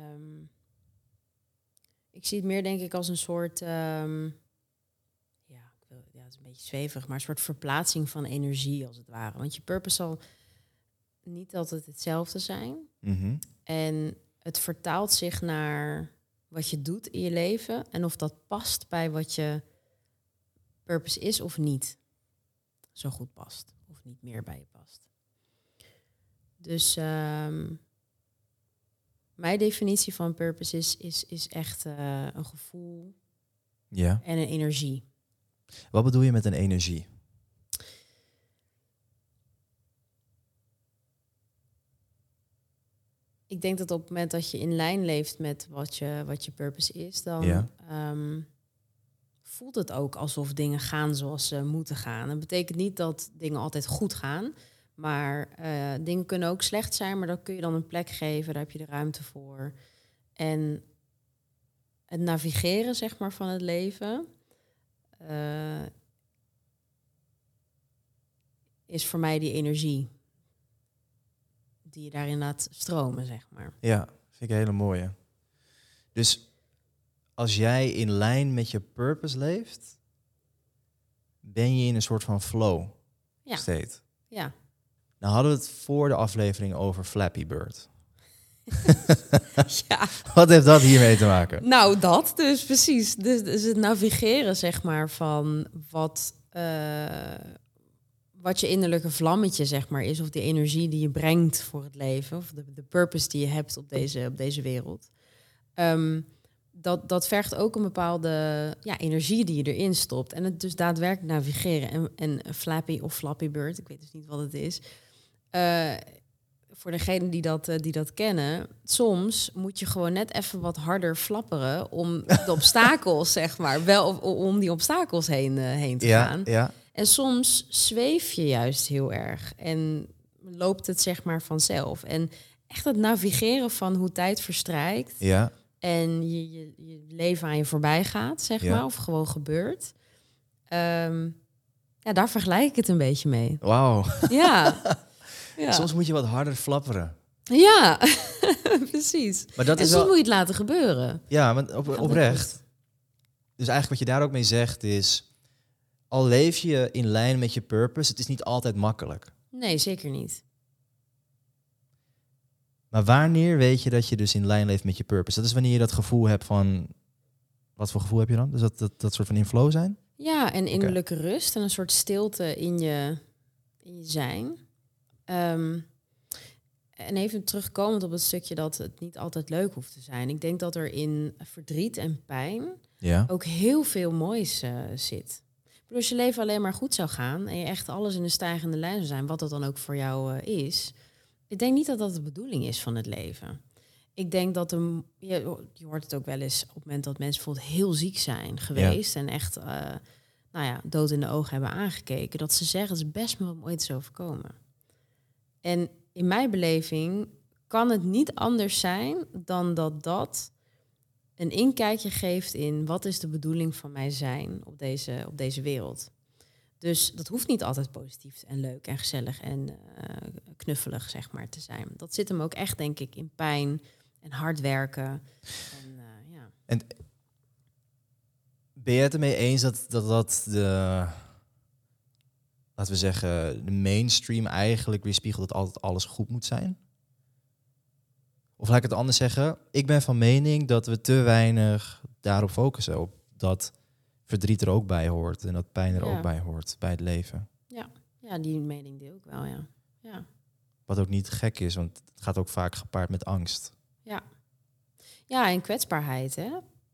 ik zie het meer denk ik als een soort, het is een beetje zweverig, maar een soort verplaatsing van energie als het ware. Want je purpose zal niet altijd hetzelfde zijn. Mm-hmm. En het vertaalt zich naar wat je doet in je leven en of dat past bij wat je purpose is of niet zo goed past. Of niet meer bij je past. Dus mijn definitie van purpose is echt een gevoel Ja. en een energie. Wat bedoel je met een energie? Ik denk dat op het moment dat je in lijn leeft met wat je purpose is, dan voelt het ook alsof dingen gaan zoals ze moeten gaan. Dat betekent niet dat dingen altijd goed gaan, maar dingen kunnen ook slecht zijn, maar dat kun je dan een plek geven, daar heb je de ruimte voor. En het navigeren, zeg maar, van het leven is voor mij die energie die je daarin laat stromen, zeg maar. Ja, vind ik een hele mooie. Dus als jij in lijn met je purpose leeft, ben je in een soort van flow state. Ja. Nou hadden we het voor de aflevering over Flappy Bird. Ja. Wat heeft dat hiermee te maken? Nou, dat dus precies. Dus het navigeren, zeg maar, van wat je innerlijke vlammetje, zeg maar, is, of die energie die je brengt voor het leven, of de purpose die je hebt op deze wereld. Dat vergt ook een bepaalde energie die je erin stopt. En het dus daadwerkelijk navigeren. En Flappy of Flappy Bird, ik weet dus niet wat het is. Voor degenen die dat kennen, soms moet je gewoon net even wat harder flapperen om de obstakels, zeg maar, wel om die obstakels heen te gaan. Ja. En soms zweef je juist heel erg en loopt het, zeg maar, vanzelf. En echt het navigeren van hoe tijd verstrijkt en je leven aan je voorbij gaat, zeg maar, of gewoon gebeurt. Daar vergelijk ik het een beetje mee. Wauw. Ja. Ja. Soms moet je wat harder flapperen. Ja, precies. Maar dat en is soms wel... moet je het laten gebeuren. Ja, maar oprecht. Dus eigenlijk wat je daar ook mee zegt is, al leef je in lijn met je purpose, het is niet altijd makkelijk. Nee, zeker niet. Maar wanneer weet je dat je dus in lijn leeft met je purpose? Dat is wanneer je dat gevoel hebt van... Wat voor gevoel heb je dan? Dus dat soort van in flow zijn? Ja, en innerlijke rust en een soort stilte in je zijn. En even terugkomend op het stukje dat het niet altijd leuk hoeft te zijn. Ik denk dat er in verdriet en pijn ook heel veel moois zit. Ik bedoel, als je leven alleen maar goed zou gaan en je echt alles in een stijgende lijn zou zijn, wat dat dan ook voor jou is. Ik denk niet dat dat de bedoeling is van het leven. Ik denk dat je hoort het ook wel eens op het moment dat mensen bijvoorbeeld heel ziek zijn geweest en echt dood in de ogen hebben aangekeken, dat ze zeggen, het is best wel ooit is overkomen. En in mijn beleving kan het niet anders zijn dan dat een inkijkje geeft in wat is de bedoeling van mijn zijn op deze wereld. Dus dat hoeft niet altijd positief en leuk en gezellig en knuffelig, zeg maar, te zijn. Dat zit hem ook echt, denk ik, in pijn en hard werken. En ben je het ermee eens dat de... laten we zeggen, de mainstream eigenlijk weerspiegelt dat altijd alles goed moet zijn? Of laat ik het anders zeggen, ik ben van mening dat we te weinig daarop focussen. Op dat verdriet er ook bij hoort en dat pijn er ook bij hoort bij het leven. Ja, die mening deel ik wel, ja. Wat ook niet gek is, want het gaat ook vaak gepaard met angst. Ja, en kwetsbaarheid, hè.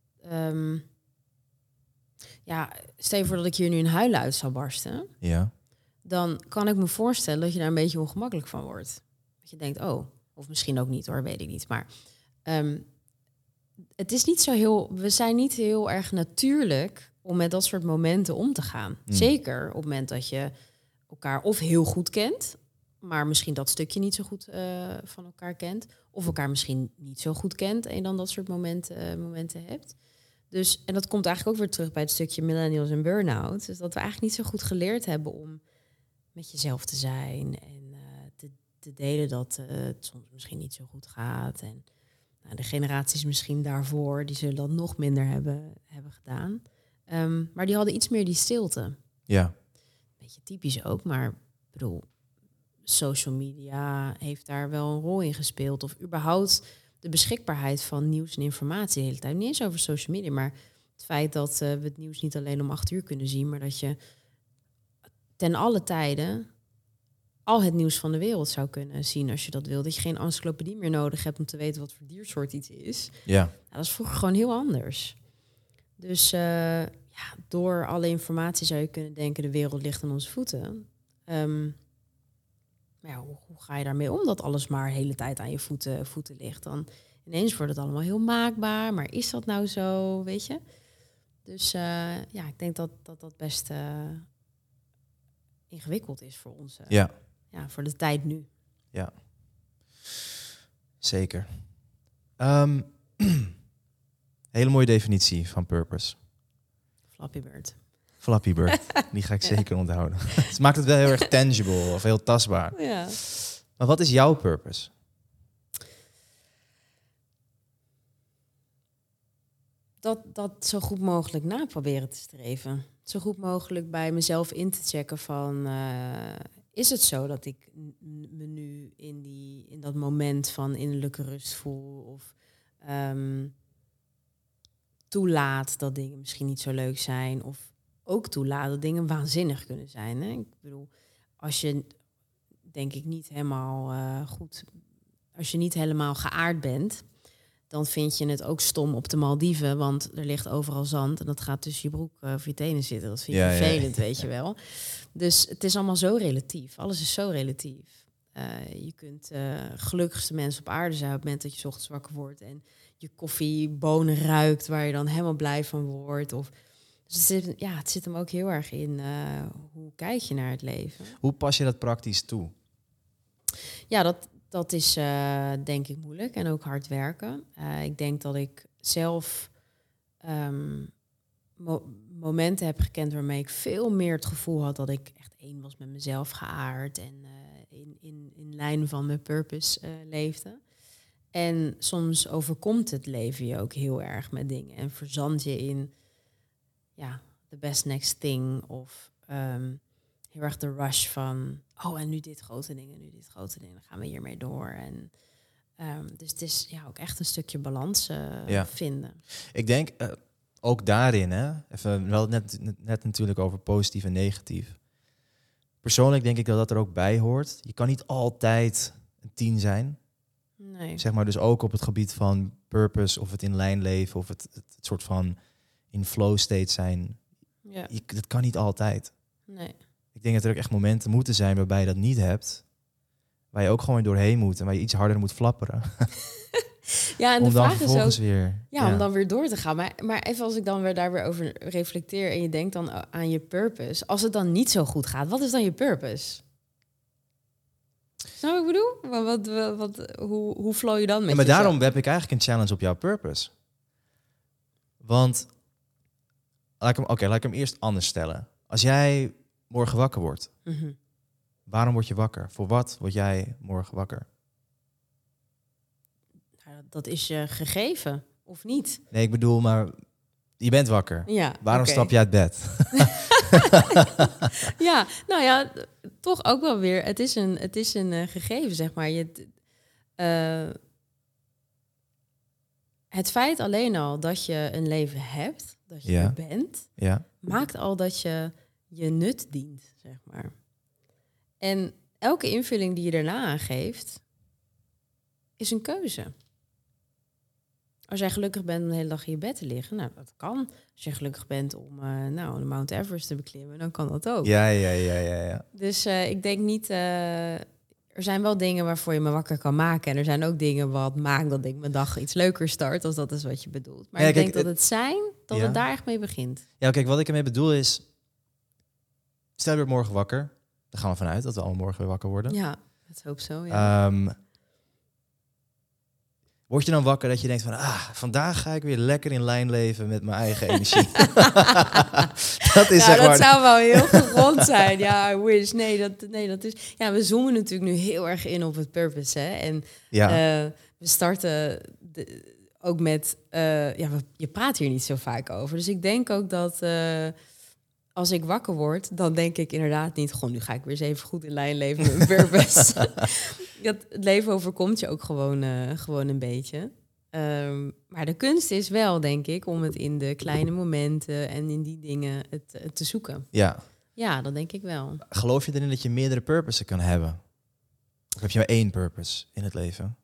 Stel je voor dat ik hier nu een huilen uit zou barsten. Ja. Dan kan ik me voorstellen dat je daar een beetje ongemakkelijk van wordt. Dat je denkt, of misschien ook niet hoor, weet ik niet. Maar het is niet we zijn niet heel erg natuurlijk om met dat soort momenten om te gaan. Zeker op het moment dat je elkaar of heel goed kent, maar misschien dat stukje niet zo goed van elkaar kent. Of elkaar misschien niet zo goed kent en je dan dat soort momenten hebt. Dus, en dat komt eigenlijk ook weer terug bij het stukje millennials en burn-out. Dus dat we eigenlijk niet zo goed geleerd hebben om met jezelf te zijn en te delen dat het soms misschien niet zo goed gaat. En de generaties misschien daarvoor, die zullen dat nog minder hebben gedaan. Maar die hadden iets meer die stilte. Ja. Beetje typisch ook, maar ik bedoel, social media heeft daar wel een rol in gespeeld. Of überhaupt de beschikbaarheid van nieuws en informatie de hele tijd. Niet eens over social media, maar Het feit dat we het nieuws niet alleen om 8 uur kunnen zien, maar dat je ten alle tijden al het nieuws van de wereld zou kunnen zien als je dat wil. Dat je geen encyclopedie meer nodig hebt om te weten wat voor diersoort iets is. Ja. Nou, dat is vroeger gewoon heel anders. Dus door alle informatie zou je kunnen denken, de wereld ligt aan onze voeten. Maar hoe ga je daarmee om dat alles maar de hele tijd aan je voeten ligt? Dan ineens wordt het allemaal heel maakbaar, maar is dat nou zo, weet je? Dus ik denk dat best ingewikkeld is voor ons. Voor de tijd nu. Ja, zeker. Hele mooie definitie van purpose. Flappy Bird. Die ga ik zeker onthouden. Het maakt het wel heel erg tangible of heel tastbaar. Ja. Maar wat is jouw purpose? Dat zo goed mogelijk na proberen te streven. Zo goed mogelijk bij mezelf in te checken van... is het zo dat ik me nu in dat moment van innerlijke rust voel? Of toelaat dat dingen misschien niet zo leuk zijn? Of ook toelaat dat dingen waanzinnig kunnen zijn? Hè? Ik bedoel, als je denk ik niet helemaal als je niet helemaal geaard bent, dan vind je het ook stom op de Maldiven, want er ligt overal zand en dat gaat tussen je broek of je tenen zitten. Dat vind je vervelend, weet je wel. Dus het is allemaal zo relatief. Alles is zo relatief. Je kunt gelukkigste mensen op aarde zijn op het moment dat je 's ochtends wakker wordt en je koffiebonen ruikt, waar je dan helemaal blij van wordt. Dus het zit hem ook heel erg in hoe kijk je naar het leven. Hoe pas je dat praktisch toe? Ja, dat is denk ik moeilijk en ook hard werken. Ik denk dat ik zelf momenten heb gekend waarmee ik veel meer het gevoel had dat ik echt één was met mezelf, geaard en in lijn van mijn purpose leefde. En soms overkomt het leven je ook heel erg met dingen en verzand je in the best next thing of heel erg de rush van en nu dit grote ding en nu dit grote ding, dan gaan we hiermee door. En dus het is ook echt een stukje balans vinden. Ik denk ook daarin, even wel net natuurlijk over positief en negatief. Persoonlijk denk ik dat er ook bij hoort. Je kan niet altijd een 10 zijn. Nee. Zeg maar dus ook op het gebied van purpose of het in lijn leven of het soort van in flow state zijn. Ja. Dat kan niet altijd. Nee. Ik denk dat er ook echt momenten moeten zijn waarbij je dat niet hebt. Waar je ook gewoon doorheen moet en waar je iets harder moet flapperen. Ja, en om de dan vraag is ook weer... om dan weer door te gaan. Maar even als ik dan daar weer over reflecteer en je denkt dan aan je purpose. Als het dan niet zo goed gaat, wat is dan je purpose? Snap wat ik bedoel? Hoe flow je dan met maar jezelf? daarom heb ik eigenlijk een challenge op jouw purpose. Want, laat ik hem eerst anders stellen. Als jij morgen wakker wordt, waarom word je wakker? Voor wat word jij morgen wakker? Dat is je gegeven, of niet? Nee, ik bedoel, maar je bent wakker. Ja, waarom stap je uit bed? Ja, nou ja, toch ook wel weer. Het is een gegeven, zeg maar. Het feit alleen al dat je een leven hebt, dat je er bent, maakt al dat je nut dient, zeg maar. En elke invulling die je daarna aangeeft, is een keuze. Als jij gelukkig bent om de hele dag in je bed te liggen, nou, dat kan. Als je gelukkig bent om de Mount Everest te beklimmen, dan kan dat ook. Ja. Dus ik denk niet... er zijn wel dingen waarvoor je me wakker kan maken. En er zijn ook dingen wat maakt dat ik mijn dag iets leuker start, als dat is wat je bedoelt. Maar ik denk dat het daar echt mee begint. Ja, kijk, wat ik ermee bedoel is... Stel je wordt morgen wakker. Daar gaan we vanuit dat we allemaal morgen weer wakker worden. Ja, dat hoop zo, ja. Word je dan wakker dat je denkt van... vandaag ga ik weer lekker in lijn leven met mijn eigen energie. Dat zou wel heel gezond zijn. Ja, I wish. Nee, dat is... Ja, we zoomen natuurlijk nu heel erg in op het purpose, hè. En we starten ook met... je praat hier niet zo vaak over. Dus ik denk ook dat... als ik wakker word, dan denk ik inderdaad niet... Goh, nu ga ik weer eens even goed in lijn leven met mijn purpose. Het leven overkomt je ook gewoon een beetje. Maar de kunst is wel, denk ik, om het in de kleine momenten en in die dingen het te zoeken. Ja. Ja, dat denk ik wel. Geloof je erin dat je meerdere purposes kan hebben? Of heb je maar één purpose in het leven?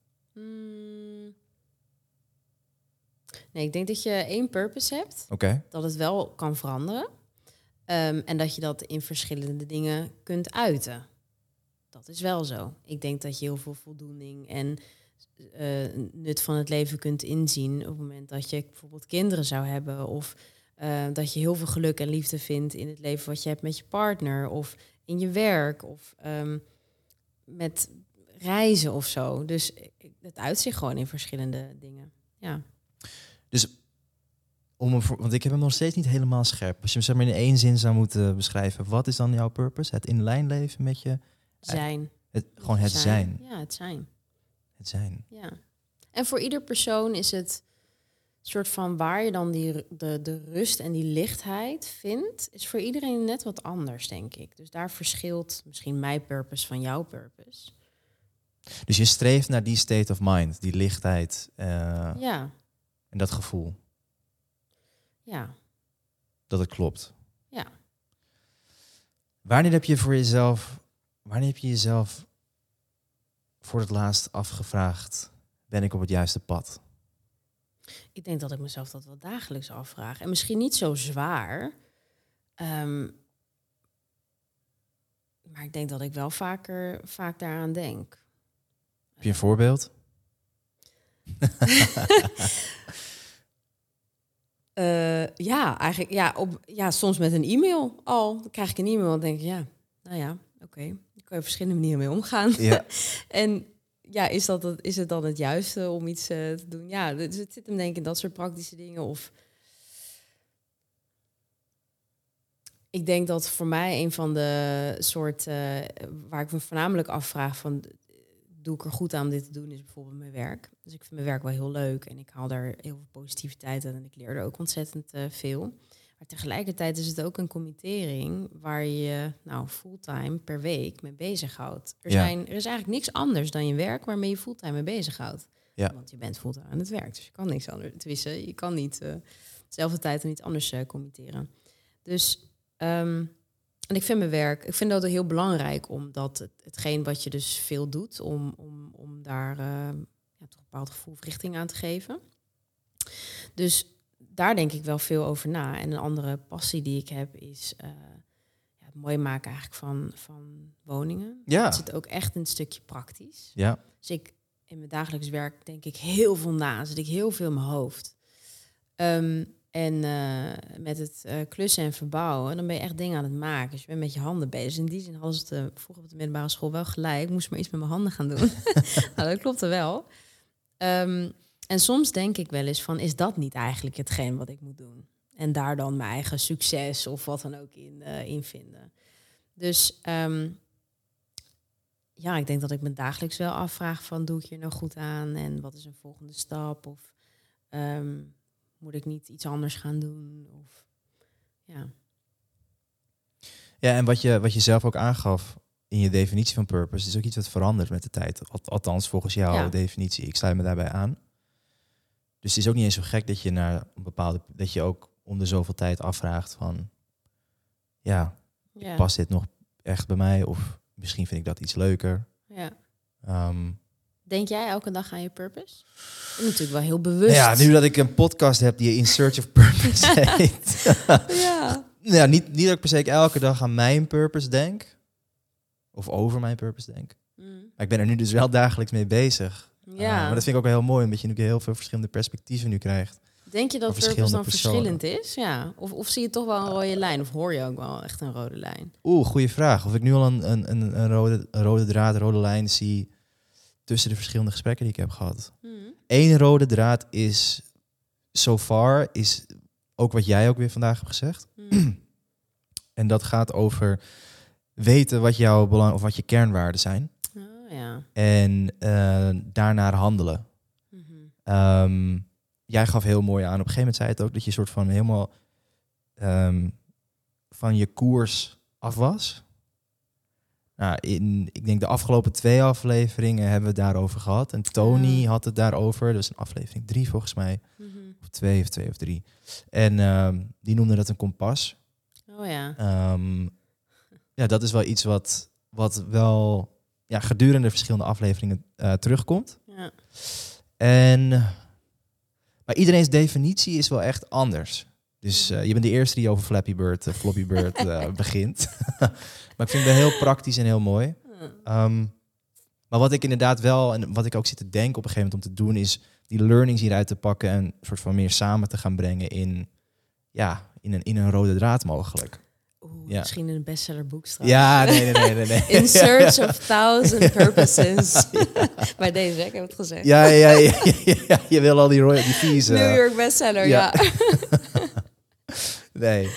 Nee, ik denk dat je één purpose hebt. Oké. Dat het wel kan veranderen. En dat je dat in verschillende dingen kunt uiten. Dat is wel zo. Ik denk dat je heel veel voldoening en nut van het leven kunt inzien op het moment dat je bijvoorbeeld kinderen zou hebben. Of dat je heel veel geluk en liefde vindt in het leven wat je hebt met je partner. Of in je werk. Of met reizen of zo. Dus het uitzicht gewoon in verschillende dingen. Ja. Dus, want ik heb hem nog steeds niet helemaal scherp. Als je hem zeg maar in één zin zou moeten beschrijven, wat is dan jouw purpose? Het in lijn leven met je... Zijn. Gewoon het zijn. Ja, het zijn. Het zijn. Ja. En voor ieder persoon is het soort van waar je dan de rust en die lichtheid vindt, is voor iedereen net wat anders, denk ik. Dus daar verschilt misschien mijn purpose van jouw purpose. Dus je streeft naar die state of mind, die lichtheid Ja. en dat gevoel. Ja. Dat het klopt. Ja. Wanneer heb je jezelf voor het laatst afgevraagd, ben ik op het juiste pad? Ik denk dat ik mezelf dat wel dagelijks afvraag. En misschien niet zo zwaar. Maar ik denk dat ik wel vaak daaraan denk. Heb je een voorbeeld? Ja, eigenlijk soms met een e-mail al. Dan krijg ik een e-mail en denk ik, oké. Ik kan je verschillende manieren mee omgaan. Ja. En ja, is het dan het juiste om iets te doen? Ja, dus het zit hem denk ik in dat soort praktische dingen. Of ik denk dat voor mij een van de soorten waar ik me voornamelijk afvraag van, doe ik er goed aan om dit te doen, is bijvoorbeeld mijn werk. Dus ik vind mijn werk wel heel leuk en ik haal daar heel veel positiviteit uit en ik leer er ook ontzettend veel. Maar tegelijkertijd is het ook een committering waar je fulltime per week mee bezighoudt. Er is eigenlijk niks anders dan je werk waarmee je fulltime mee bezighoudt. Ja. Want je bent fulltime aan het werk, dus je kan niks anders. Tenminste, je kan niet dezelfde tijd en niet anders committeren. Dus en ik vind mijn werk, ik vind dat heel belangrijk, omdat hetgeen wat je dus veel doet, om daar toch een bepaald gevoel of richting aan te geven. Dus daar denk ik wel veel over na. En een andere passie die ik heb is het mooi maken eigenlijk van woningen. Ja. Het zit ook echt een stukje praktisch. Ja. Dus ik in mijn dagelijks werk denk ik heel veel na. Zit ik heel veel in mijn hoofd. En met het klussen en verbouwen, dan ben je echt dingen aan het maken. Dus je bent met je handen bezig. In die zin hadden ze het vroeger op de middelbare school wel gelijk. Ik moest maar iets met mijn handen gaan doen. Nou, dat klopte wel. En soms denk ik wel eens van, is dat niet eigenlijk hetgeen wat ik moet doen? En daar dan mijn eigen succes of wat dan ook in vinden. Dus ik denk dat ik me dagelijks wel afvraag van, doe ik hier nou goed aan? En wat is een volgende stap? Of moet ik niet iets anders gaan doen? Of, ja. Ja, en wat je zelf ook aangaf in je definitie van purpose, is ook iets wat verandert met de tijd. Althans, volgens jouw definitie. Ik sluit me daarbij aan. Dus het is ook niet eens zo gek dat je naar een bepaalde, dat je ook om de zoveel tijd afvraagt van, past dit nog echt bij mij? Of misschien vind ik dat iets leuker. Ja. Denk jij elke dag aan je purpose? Natuurlijk wel heel bewust. Ja, nu dat ik een podcast heb die In Search of Purpose heet. Ja, niet dat ik per se elke dag aan mijn purpose denk. Of over mijn purpose denk. Maar ik ben er nu dus wel dagelijks mee bezig. Ja. Maar dat vind ik ook wel heel mooi, omdat je nu heel veel verschillende perspectieven nu krijgt. Denk je dat purpose dan verschillend is? Ja. Of zie je toch wel een rode lijn? Of hoor je ook wel echt een rode lijn? Goede vraag. Of ik nu al een rode draad, rode lijn zie tussen de verschillende gesprekken die ik heb gehad. Eén rode draad is, so far, is ook wat jij ook weer vandaag hebt gezegd. En dat gaat over weten wat jouw belang of wat je kernwaarden zijn. Oh, ja. En daarnaar handelen. Jij gaf heel mooi aan. Op een gegeven moment zei het ook dat je soort van helemaal van je koers af was. Nou, ik denk de afgelopen 2 afleveringen hebben we het daarover gehad. En Tony had het daarover. Dat is een aflevering 3 volgens mij. Mm-hmm. Of 2 of 3. En die noemde dat een kompas. Oh ja. Ja, dat is wel iets wat wel gedurende verschillende afleveringen terugkomt. Ja. Maar iedereen's definitie is wel echt anders. Dus je bent de eerste die over Flappy Bird begint. Maar ik vind het wel heel praktisch en heel mooi. Maar wat ik inderdaad wel, en wat ik ook zit te denken op een gegeven moment om te doen, is die learnings hieruit te pakken en een soort van meer samen te gaan brengen in een rode draad mogelijk. Misschien een bestsellerboek straks. Ja, nee. In search of 1000 purposes. Bij deze, ik heb het gezegd. Ja. Je wil al die royalty fees. New York bestseller, ja. Nee.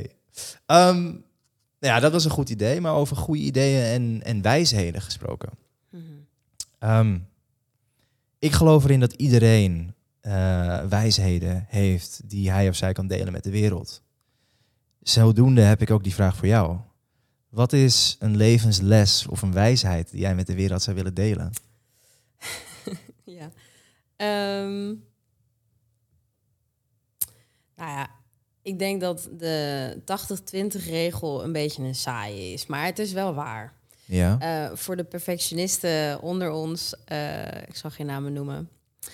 Ja, dat was een goed idee, maar over goede ideeën en wijsheden gesproken. Mm-hmm. Ik geloof erin dat iedereen wijsheden heeft die hij of zij kan delen met de wereld. Zodoende heb ik ook die vraag voor jou. Wat is een levensles of een wijsheid die jij met de wereld zou willen delen? Ja. Nou ja, ik denk dat de 80-20 regel een beetje een saaie is. Maar het is wel waar. Ja. Voor de perfectionisten onder ons, ik zal geen namen noemen.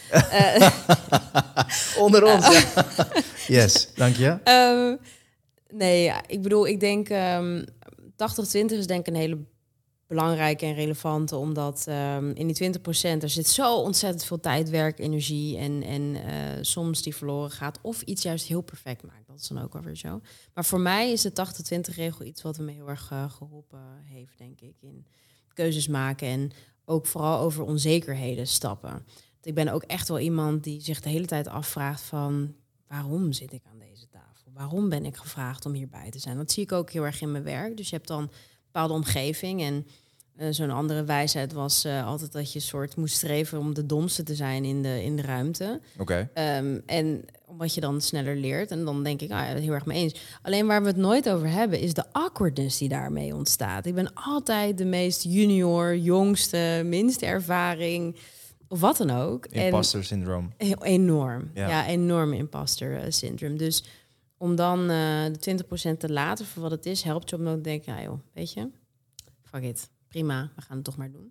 Onder ons, ja. Yes, dank je. Nee, ik bedoel, ik denk 80-20 is denk ik een hele belangrijke en relevante, omdat in die 20% er zit zo ontzettend veel tijd, werk, energie en soms die verloren gaat of iets juist heel perfect maakt. Dat is dan ook wel weer zo. Maar voor mij is de 80-20 regel iets wat me heel erg geholpen heeft, denk ik, in keuzes maken en ook vooral over onzekerheden stappen. Ik ben ook echt wel iemand die zich de hele tijd afvraagt van waarom zit ik aan deze tafel? Waarom ben ik gevraagd om hierbij te zijn? Dat zie ik ook heel erg in mijn werk. Dus je hebt dan een bepaalde omgeving. En zo'n andere wijsheid was altijd dat je soort moest streven om de domste te zijn in de ruimte. Oké. En omdat je dan sneller leert. En dan denk ik, heel erg mee eens. Alleen waar we het nooit over hebben, is de awkwardness die daarmee ontstaat. Ik ben altijd de meest junior, jongste, minste ervaring, of wat dan ook. Imposter syndroom. Enorm. Ja, enorm imposter syndroom. Dus om dan de 20% te laten voor wat het is, helpt je om dan te denken, ja joh, weet je, fuck it, prima, we gaan het toch maar doen.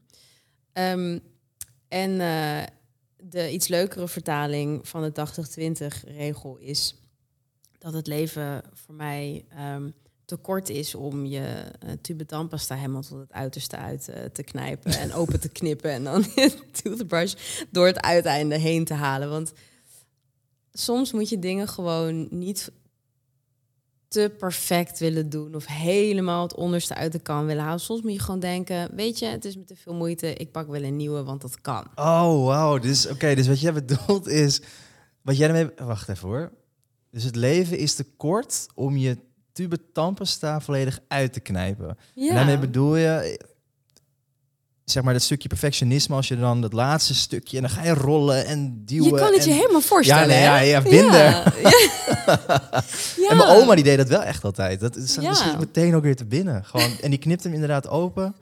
De iets leukere vertaling van de 80-20 regel is dat het leven voor mij te kort is om je tube tandpasta helemaal tot het uiterste uit te knijpen en open te knippen en dan je toothbrush door het uiteinde heen te halen. Want soms moet je dingen gewoon niet te perfect willen doen of helemaal het onderste uit de kan willen halen. Soms moet je gewoon denken, weet je, het is me te veel moeite, ik pak wel een nieuwe, want dat kan. Oh, wow. Dus wat jij bedoelt is, wat jij ermee... Wacht even hoor. Dus het leven is te kort om je tube tandpasta volledig uit te knijpen. Ja. En daarmee bedoel je, zeg maar, dat stukje perfectionisme, als je dan dat laatste stukje, en dan ga je rollen en duwen. Je kan het je helemaal voorstellen. Ja, binder. Ja. Ja. En mijn oma die deed dat wel echt altijd. Dat schiet meteen ook weer te binnen. Gewoon, en die knipt hem inderdaad open.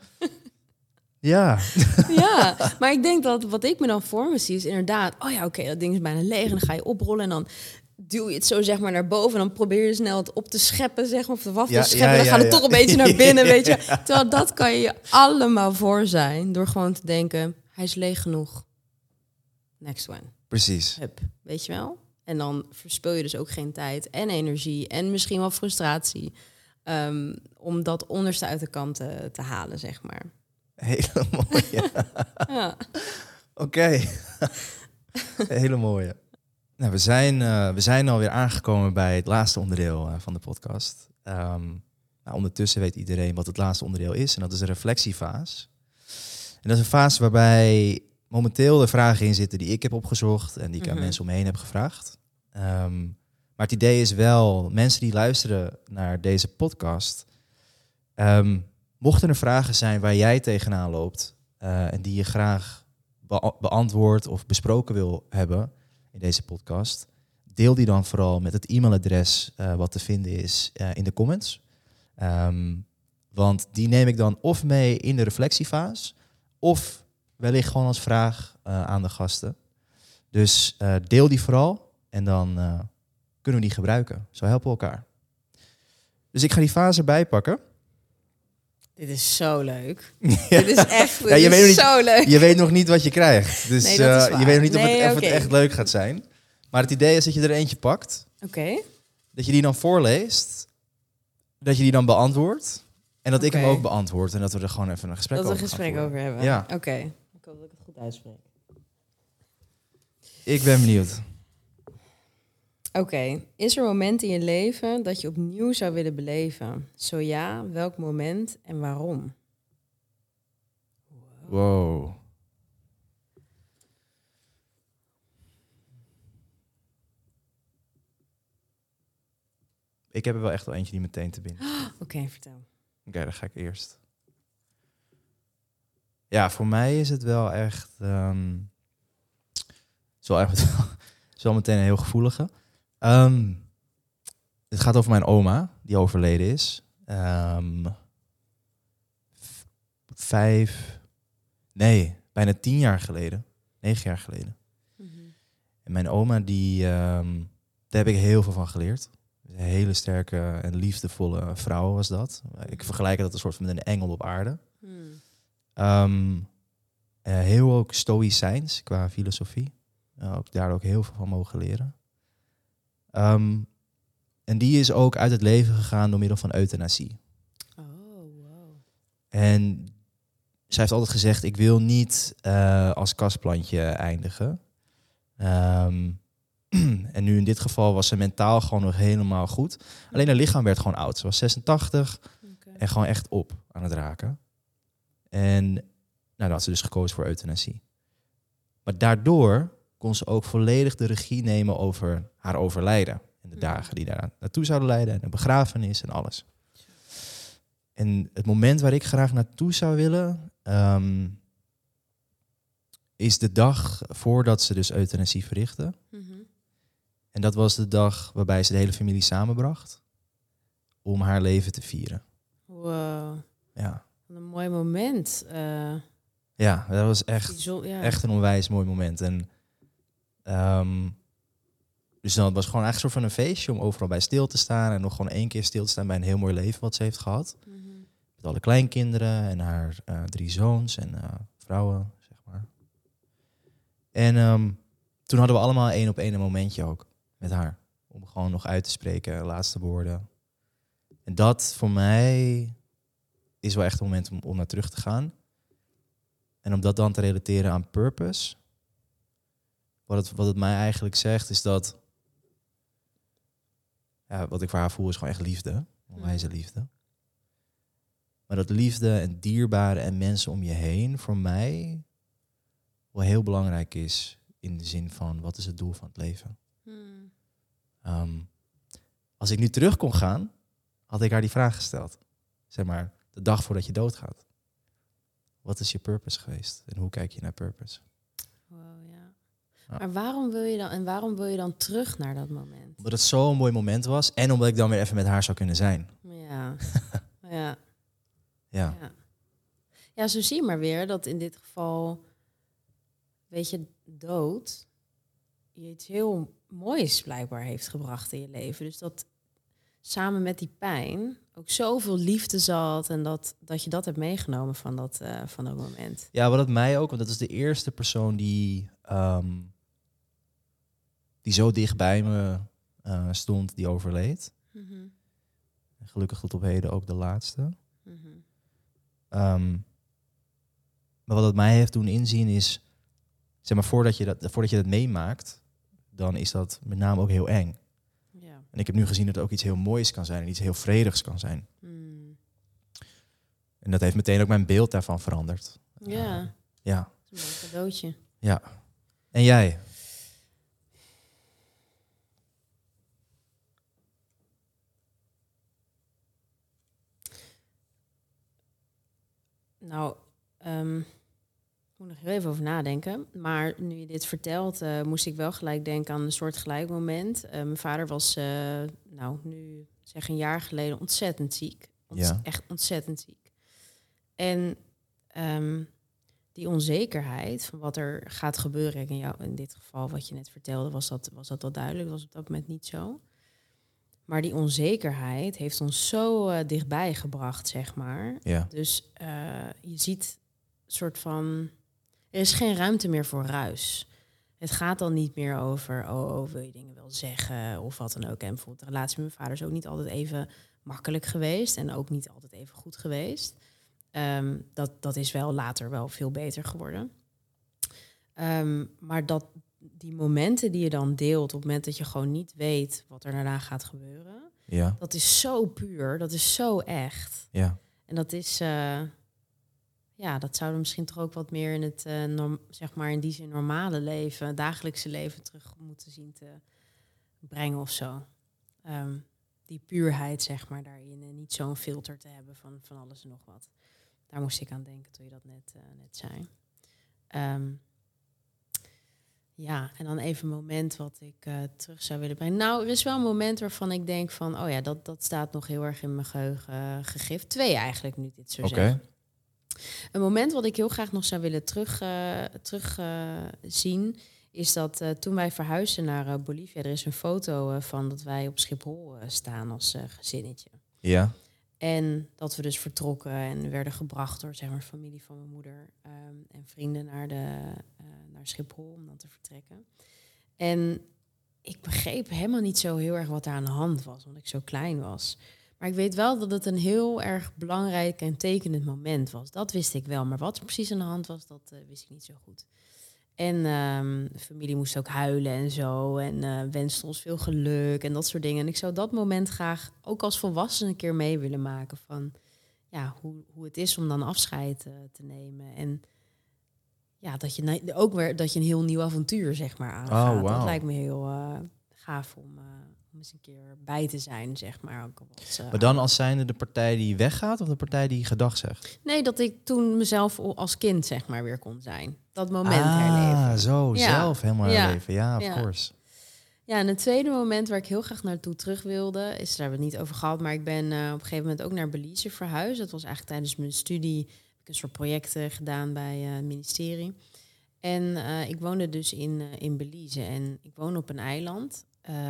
Ja. Ja, maar ik denk dat wat ik me dan voor me zie is inderdaad, oké, dat ding is bijna leeg en dan ga je oprollen en dan duw je het zo zeg maar naar boven en dan probeer je snel het op te scheppen, zeg maar, of de wafel te scheppen, dan gaat het toch een beetje naar binnen, weet je. Terwijl dat kan je allemaal voor zijn door gewoon te denken, hij is leeg genoeg. Next one. Precies. Hup, weet je wel? En dan verspil je dus ook geen tijd en energie en misschien wel frustratie om dat onderste uit de kant te halen, zeg maar. Hele mooie. Ja. Oké. Hele mooie. Nou, we zijn alweer aangekomen bij het laatste onderdeel van de podcast. Ondertussen weet iedereen wat het laatste onderdeel is. En dat is de reflectiefase. En dat is een fase waarbij momenteel de vragen in zitten die ik heb opgezocht en die ik aan mensen om me heen heb gevraagd. Maar het idee is wel, mensen die luisteren naar deze podcast, mochten er vragen zijn waar jij tegenaan loopt en die je graag beantwoord of besproken wil hebben in deze podcast, deel die dan vooral met het e-mailadres wat te vinden is in de comments. Want die neem ik dan of mee in de reflectiefase, of wellicht gewoon als vraag aan de gasten. Dus deel die vooral en dan kunnen we die gebruiken. Zo helpen we elkaar. Dus ik ga die fase erbij pakken. Dit is zo leuk. Ja. Dit is echt zo leuk. Je weet nog niet wat je krijgt. Dus Nee, dat is waar. je weet nog niet of Oké. het echt leuk gaat zijn. Maar het idee is dat je er eentje pakt. Oké. Dat je die dan voorleest. Dat je die dan beantwoordt. En dat ik hem Oké. ook beantwoord. En dat we er gewoon even een gesprek Dat we over een gesprek gaan over voeren. hebben. Ja. Oké. Ik hoop dat ik het goed uitspreek. Ik ben benieuwd. Oké. Is er een moment in je leven dat je opnieuw zou willen beleven? Zo ja, welk moment en waarom? Wow. Ik heb er wel echt wel eentje die meteen te binnen. Oké, vertel. Oké, dan ga ik eerst. Ja, voor mij is het wel echt... is wel meteen een heel gevoelige. Het gaat over mijn oma, die overleden is. bijna 10 jaar geleden. 9 jaar geleden. En mijn oma, daar heb ik heel veel van geleerd. Een hele sterke en liefdevolle vrouw was dat. Ik vergelijk dat een soort van met een engel op aarde. Heel ook stoïcijns qua filosofie. Ook daar ook heel veel van mogen leren. En die is ook uit het leven gegaan door middel van euthanasie. Oh, wow. En zij heeft altijd gezegd, ik wil niet als kastplantje eindigen. En nu in dit geval was ze mentaal gewoon nog helemaal goed. Alleen haar lichaam werd gewoon oud. Ze was 86 en gewoon echt op aan het raken. En dan had ze dus gekozen voor euthanasie. Maar daardoor kon ze ook volledig de regie nemen over haar overlijden. En de dagen die daar naartoe zouden leiden. En de begrafenis en alles. En het moment waar ik graag naartoe zou willen... is de dag voordat ze dus euthanasie verrichtte. En dat was de dag waarbij ze de hele familie samenbracht. Om haar leven te vieren. Wow. Ja. Wat een mooi moment. Ja, dat was echt... Ja. Echt een onwijs mooi moment. En dus dan was gewoon echt een soort van een feestje om overal bij stil te staan. En nog gewoon 1 keer stil te staan bij een heel mooi leven wat ze heeft gehad. Met alle kleinkinderen en haar 3 zoons en vrouwen, zeg maar. En toen hadden we allemaal 1-op-1 een momentje ook met haar. Om gewoon nog uit te spreken, laatste woorden. En dat voor mij is wel echt een moment om naar terug te gaan. En om dat dan te relateren aan purpose. Wat het mij eigenlijk zegt is dat... Ja, wat ik voor haar voel is gewoon echt liefde. Onwijze liefde. Maar dat liefde en dierbaren en mensen om je heen... voor mij wel heel belangrijk is... in de zin van, wat is het doel van het leven? Als ik nu terug kon gaan... had ik haar die vraag gesteld. Zeg maar, de dag voordat je doodgaat. Wat is je purpose geweest? En hoe kijk je naar purpose? Wow, ja. Maar waarom wil je dan terug naar dat moment? Omdat het zo'n mooi moment was. En omdat ik dan weer even met haar zou kunnen zijn. Ja. Ja. Ja. Ja, zo zie je maar weer dat in dit geval... weet je, dood... je iets heel moois blijkbaar heeft gebracht in je leven. Dus dat samen met die pijn... ook zoveel liefde zat... en dat je dat hebt meegenomen van dat moment. Ja, wat het mij ook... want dat is de eerste persoon die zo dicht bij me stond... die overleed. En gelukkig tot op heden ook de laatste. Maar wat het mij heeft doen inzien is... zeg maar, voordat je dat meemaakt... dan is dat met name ook heel eng. Ja. En ik heb nu gezien dat het ook iets heel moois kan zijn... en iets heel vredigs kan zijn. En dat heeft meteen ook mijn beeld daarvan veranderd. Ja. Ja. Dat is een mooi cadeautje. Ja. En jij? Nou, ik moet nog heel even over nadenken. Maar nu je dit vertelt, moest ik wel gelijk denken aan een soort gelijk moment. Mijn vader was, nu zeg een jaar geleden ontzettend ziek. Echt ontzettend ziek. En die onzekerheid van wat er gaat gebeuren... in dit geval wat je net vertelde, was dat wel duidelijk. Dat was op dat moment niet zo. Maar die onzekerheid heeft ons zo dichtbij gebracht, zeg maar. Ja. Dus je ziet een soort van... Er is geen ruimte meer voor ruis. Het gaat dan niet meer over... wil je dingen wel zeggen of wat dan ook. En bijvoorbeeld de relatie met mijn vader is ook niet altijd even makkelijk geweest... en ook niet altijd even goed geweest. Dat is wel later wel veel beter geworden. Maar die momenten die je dan deelt... op het moment dat je gewoon niet weet wat er daarna gaat gebeuren... Ja. Dat is zo puur, dat is zo echt. Ja. En dat is... dat zouden we misschien toch ook wat meer in het, zeg maar in die zin normale leven... dagelijkse leven terug moeten zien te brengen of zo. Die puurheid, zeg maar, daarin. En niet zo'n filter te hebben van alles en nog wat. Daar moest ik aan denken toen je dat net zei. En dan even een moment wat ik terug zou willen brengen. Nou, er is wel een moment waarvan ik denk van... dat staat nog heel erg in mijn geheugen gegrift. 2 eigenlijk, nu dit zo zeg. Een moment wat ik heel graag nog zou willen terugzien... is dat toen wij verhuisden naar Bolivia... er is een foto van dat wij op Schiphol staan als gezinnetje. Ja. En dat we dus vertrokken en werden gebracht door zeg maar, familie van mijn moeder... en vrienden naar Schiphol om dan te vertrekken. En ik begreep helemaal niet zo heel erg wat daar aan de hand was... omdat ik zo klein was... Maar ik weet wel dat het een heel erg belangrijk en tekenend moment was. Dat wist ik wel. Maar wat er precies aan de hand was, dat wist ik niet zo goed. En de familie moest ook huilen en zo. En wenste ons veel geluk en dat soort dingen. En ik zou dat moment graag ook als volwassene een keer mee willen maken. Van hoe het is om dan afscheid te nemen. En dat je ook weer dat je een heel nieuw avontuur zeg maar aangaat. Oh, wow. Dat lijkt me heel gaaf om eens een keer bij te zijn, zeg maar. Ook Maar dan als zijnde de partij die weggaat of de partij die gedag zegt? Nee, dat ik toen mezelf als kind, zeg maar, weer kon zijn. Dat moment herleven. Zo, zelf helemaal herleven. Ja, of course. Ja, en het tweede moment waar ik heel graag naartoe terug wilde... daar hebben we het niet over gehad, maar ik ben op een gegeven moment ook naar Belize verhuisd. Dat was eigenlijk tijdens mijn studie. Heb ik een soort projecten gedaan bij het ministerie. En ik woonde dus in Belize en ik woon op een eiland...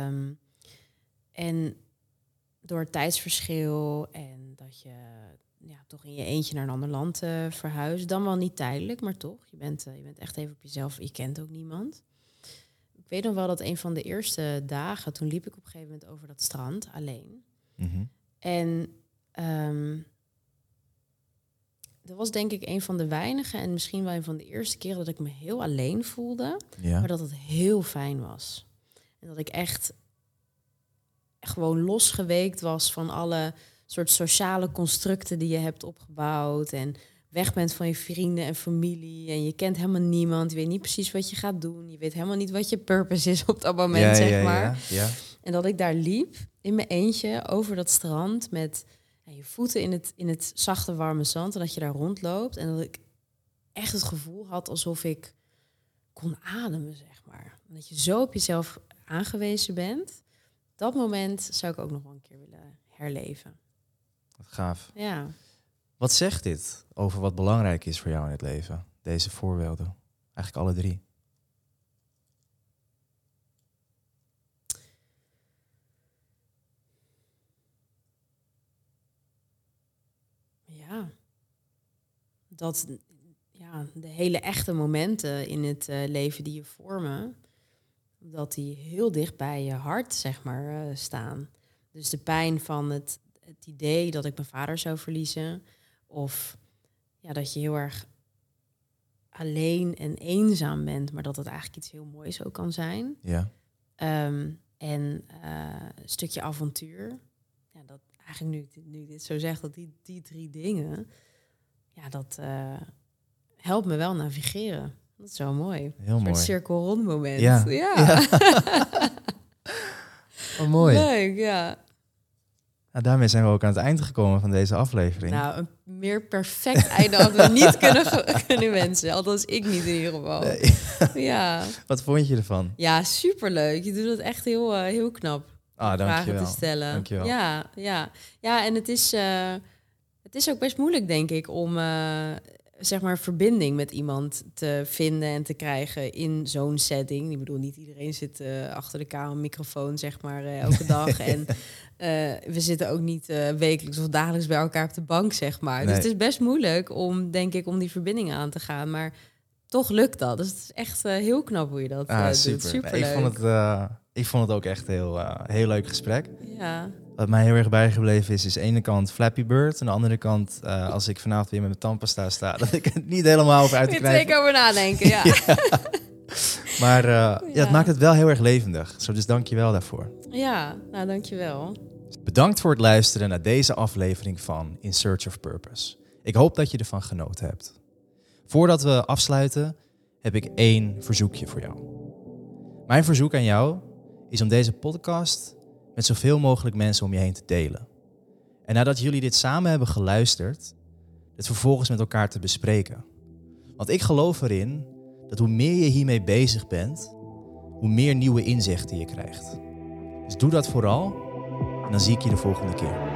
En door het tijdsverschil en dat je toch in je eentje naar een ander land verhuist... dan wel niet tijdelijk, maar toch. Je bent echt even op jezelf, je kent ook niemand. Ik weet nog wel dat een van de eerste dagen... toen liep ik op een gegeven moment over dat strand, alleen. Mm-hmm. En dat was denk ik een van de weinige... en misschien wel een van de eerste keren dat ik me heel alleen voelde... maar dat het heel fijn was. En dat ik echt... gewoon losgeweekt was van alle soort sociale constructen die je hebt opgebouwd. En weg bent van je vrienden en familie. En je kent helemaal niemand. Je weet niet precies wat je gaat doen. Je weet helemaal niet wat je purpose is op dat moment, zeg maar. Ja. En dat ik daar liep in mijn eentje over dat strand met je voeten in het zachte, warme zand. En dat je daar rondloopt. En dat ik echt het gevoel had alsof ik kon ademen, zeg maar. En dat je zo op jezelf aangewezen bent... Dat moment zou ik ook nog wel een keer willen herleven. Wat gaaf. Ja. Wat zegt dit over wat belangrijk is voor jou in het leven? Deze voorbeelden. Eigenlijk alle 3. Ja. Dat de hele echte momenten in het leven die je vormen... dat die heel dicht bij je hart, zeg maar, staan. Dus de pijn van het idee dat ik mijn vader zou verliezen... of dat je heel erg alleen en eenzaam bent... maar dat het eigenlijk iets heel moois ook kan zijn. Ja. En een stukje avontuur. Ja, dat eigenlijk nu dit zo zegt, dat die 3 dingen... dat helpt me wel navigeren. Dat is zo mooi. Heel mooi. Een cirkel rond moment. Ja. Oh, mooi. Leuk, ja. Nou, daarmee zijn we ook aan het eind gekomen van deze aflevering. Nou, een meer perfect einde hadden we niet kunnen wensen. Althans, ik niet in ieder geval. Nee. Ja. Wat vond je ervan? Ja, superleuk. Je doet het echt heel knap. Dankjewel. Vragen te stellen. Dankjewel. Ja, en het is... Het is ook best moeilijk, denk ik, om zeg maar verbinding met iemand te vinden en te krijgen in zo'n setting. Ik bedoel, niet iedereen zit achter de microfoon, zeg maar, elke dag. En we zitten ook niet wekelijks of dagelijks bij elkaar op de bank, zeg maar. Nee. Dus het is best moeilijk om, denk ik, om die verbinding aan te gaan. Maar toch lukt dat. Dus het is echt heel knap hoe je dat doet. Super leuk. Ik vond het ook echt heel leuk gesprek. Ja. Wat mij heel erg bijgebleven is aan de ene kant Flappy Bird. Aan de andere kant, als ik vanavond weer met mijn tandpasta sta, dat ik het niet helemaal over uit te krijgen. Je 2 keer over nadenken, ja. Maar het maakt het wel heel erg levendig. Dus dank je wel daarvoor. Ja, nou dankjewel. Bedankt voor het luisteren naar deze aflevering van In Search of Purpose. Ik hoop dat je ervan genoten hebt. Voordat we afsluiten, heb ik 1 verzoekje voor jou. Mijn verzoek aan jou is om deze podcast met zoveel mogelijk mensen om je heen te delen. En nadat jullie dit samen hebben geluisterd, het vervolgens met elkaar te bespreken. Want ik geloof erin dat hoe meer je hiermee bezig bent, hoe meer nieuwe inzichten je krijgt. Dus doe dat vooral en dan zie ik je de volgende keer.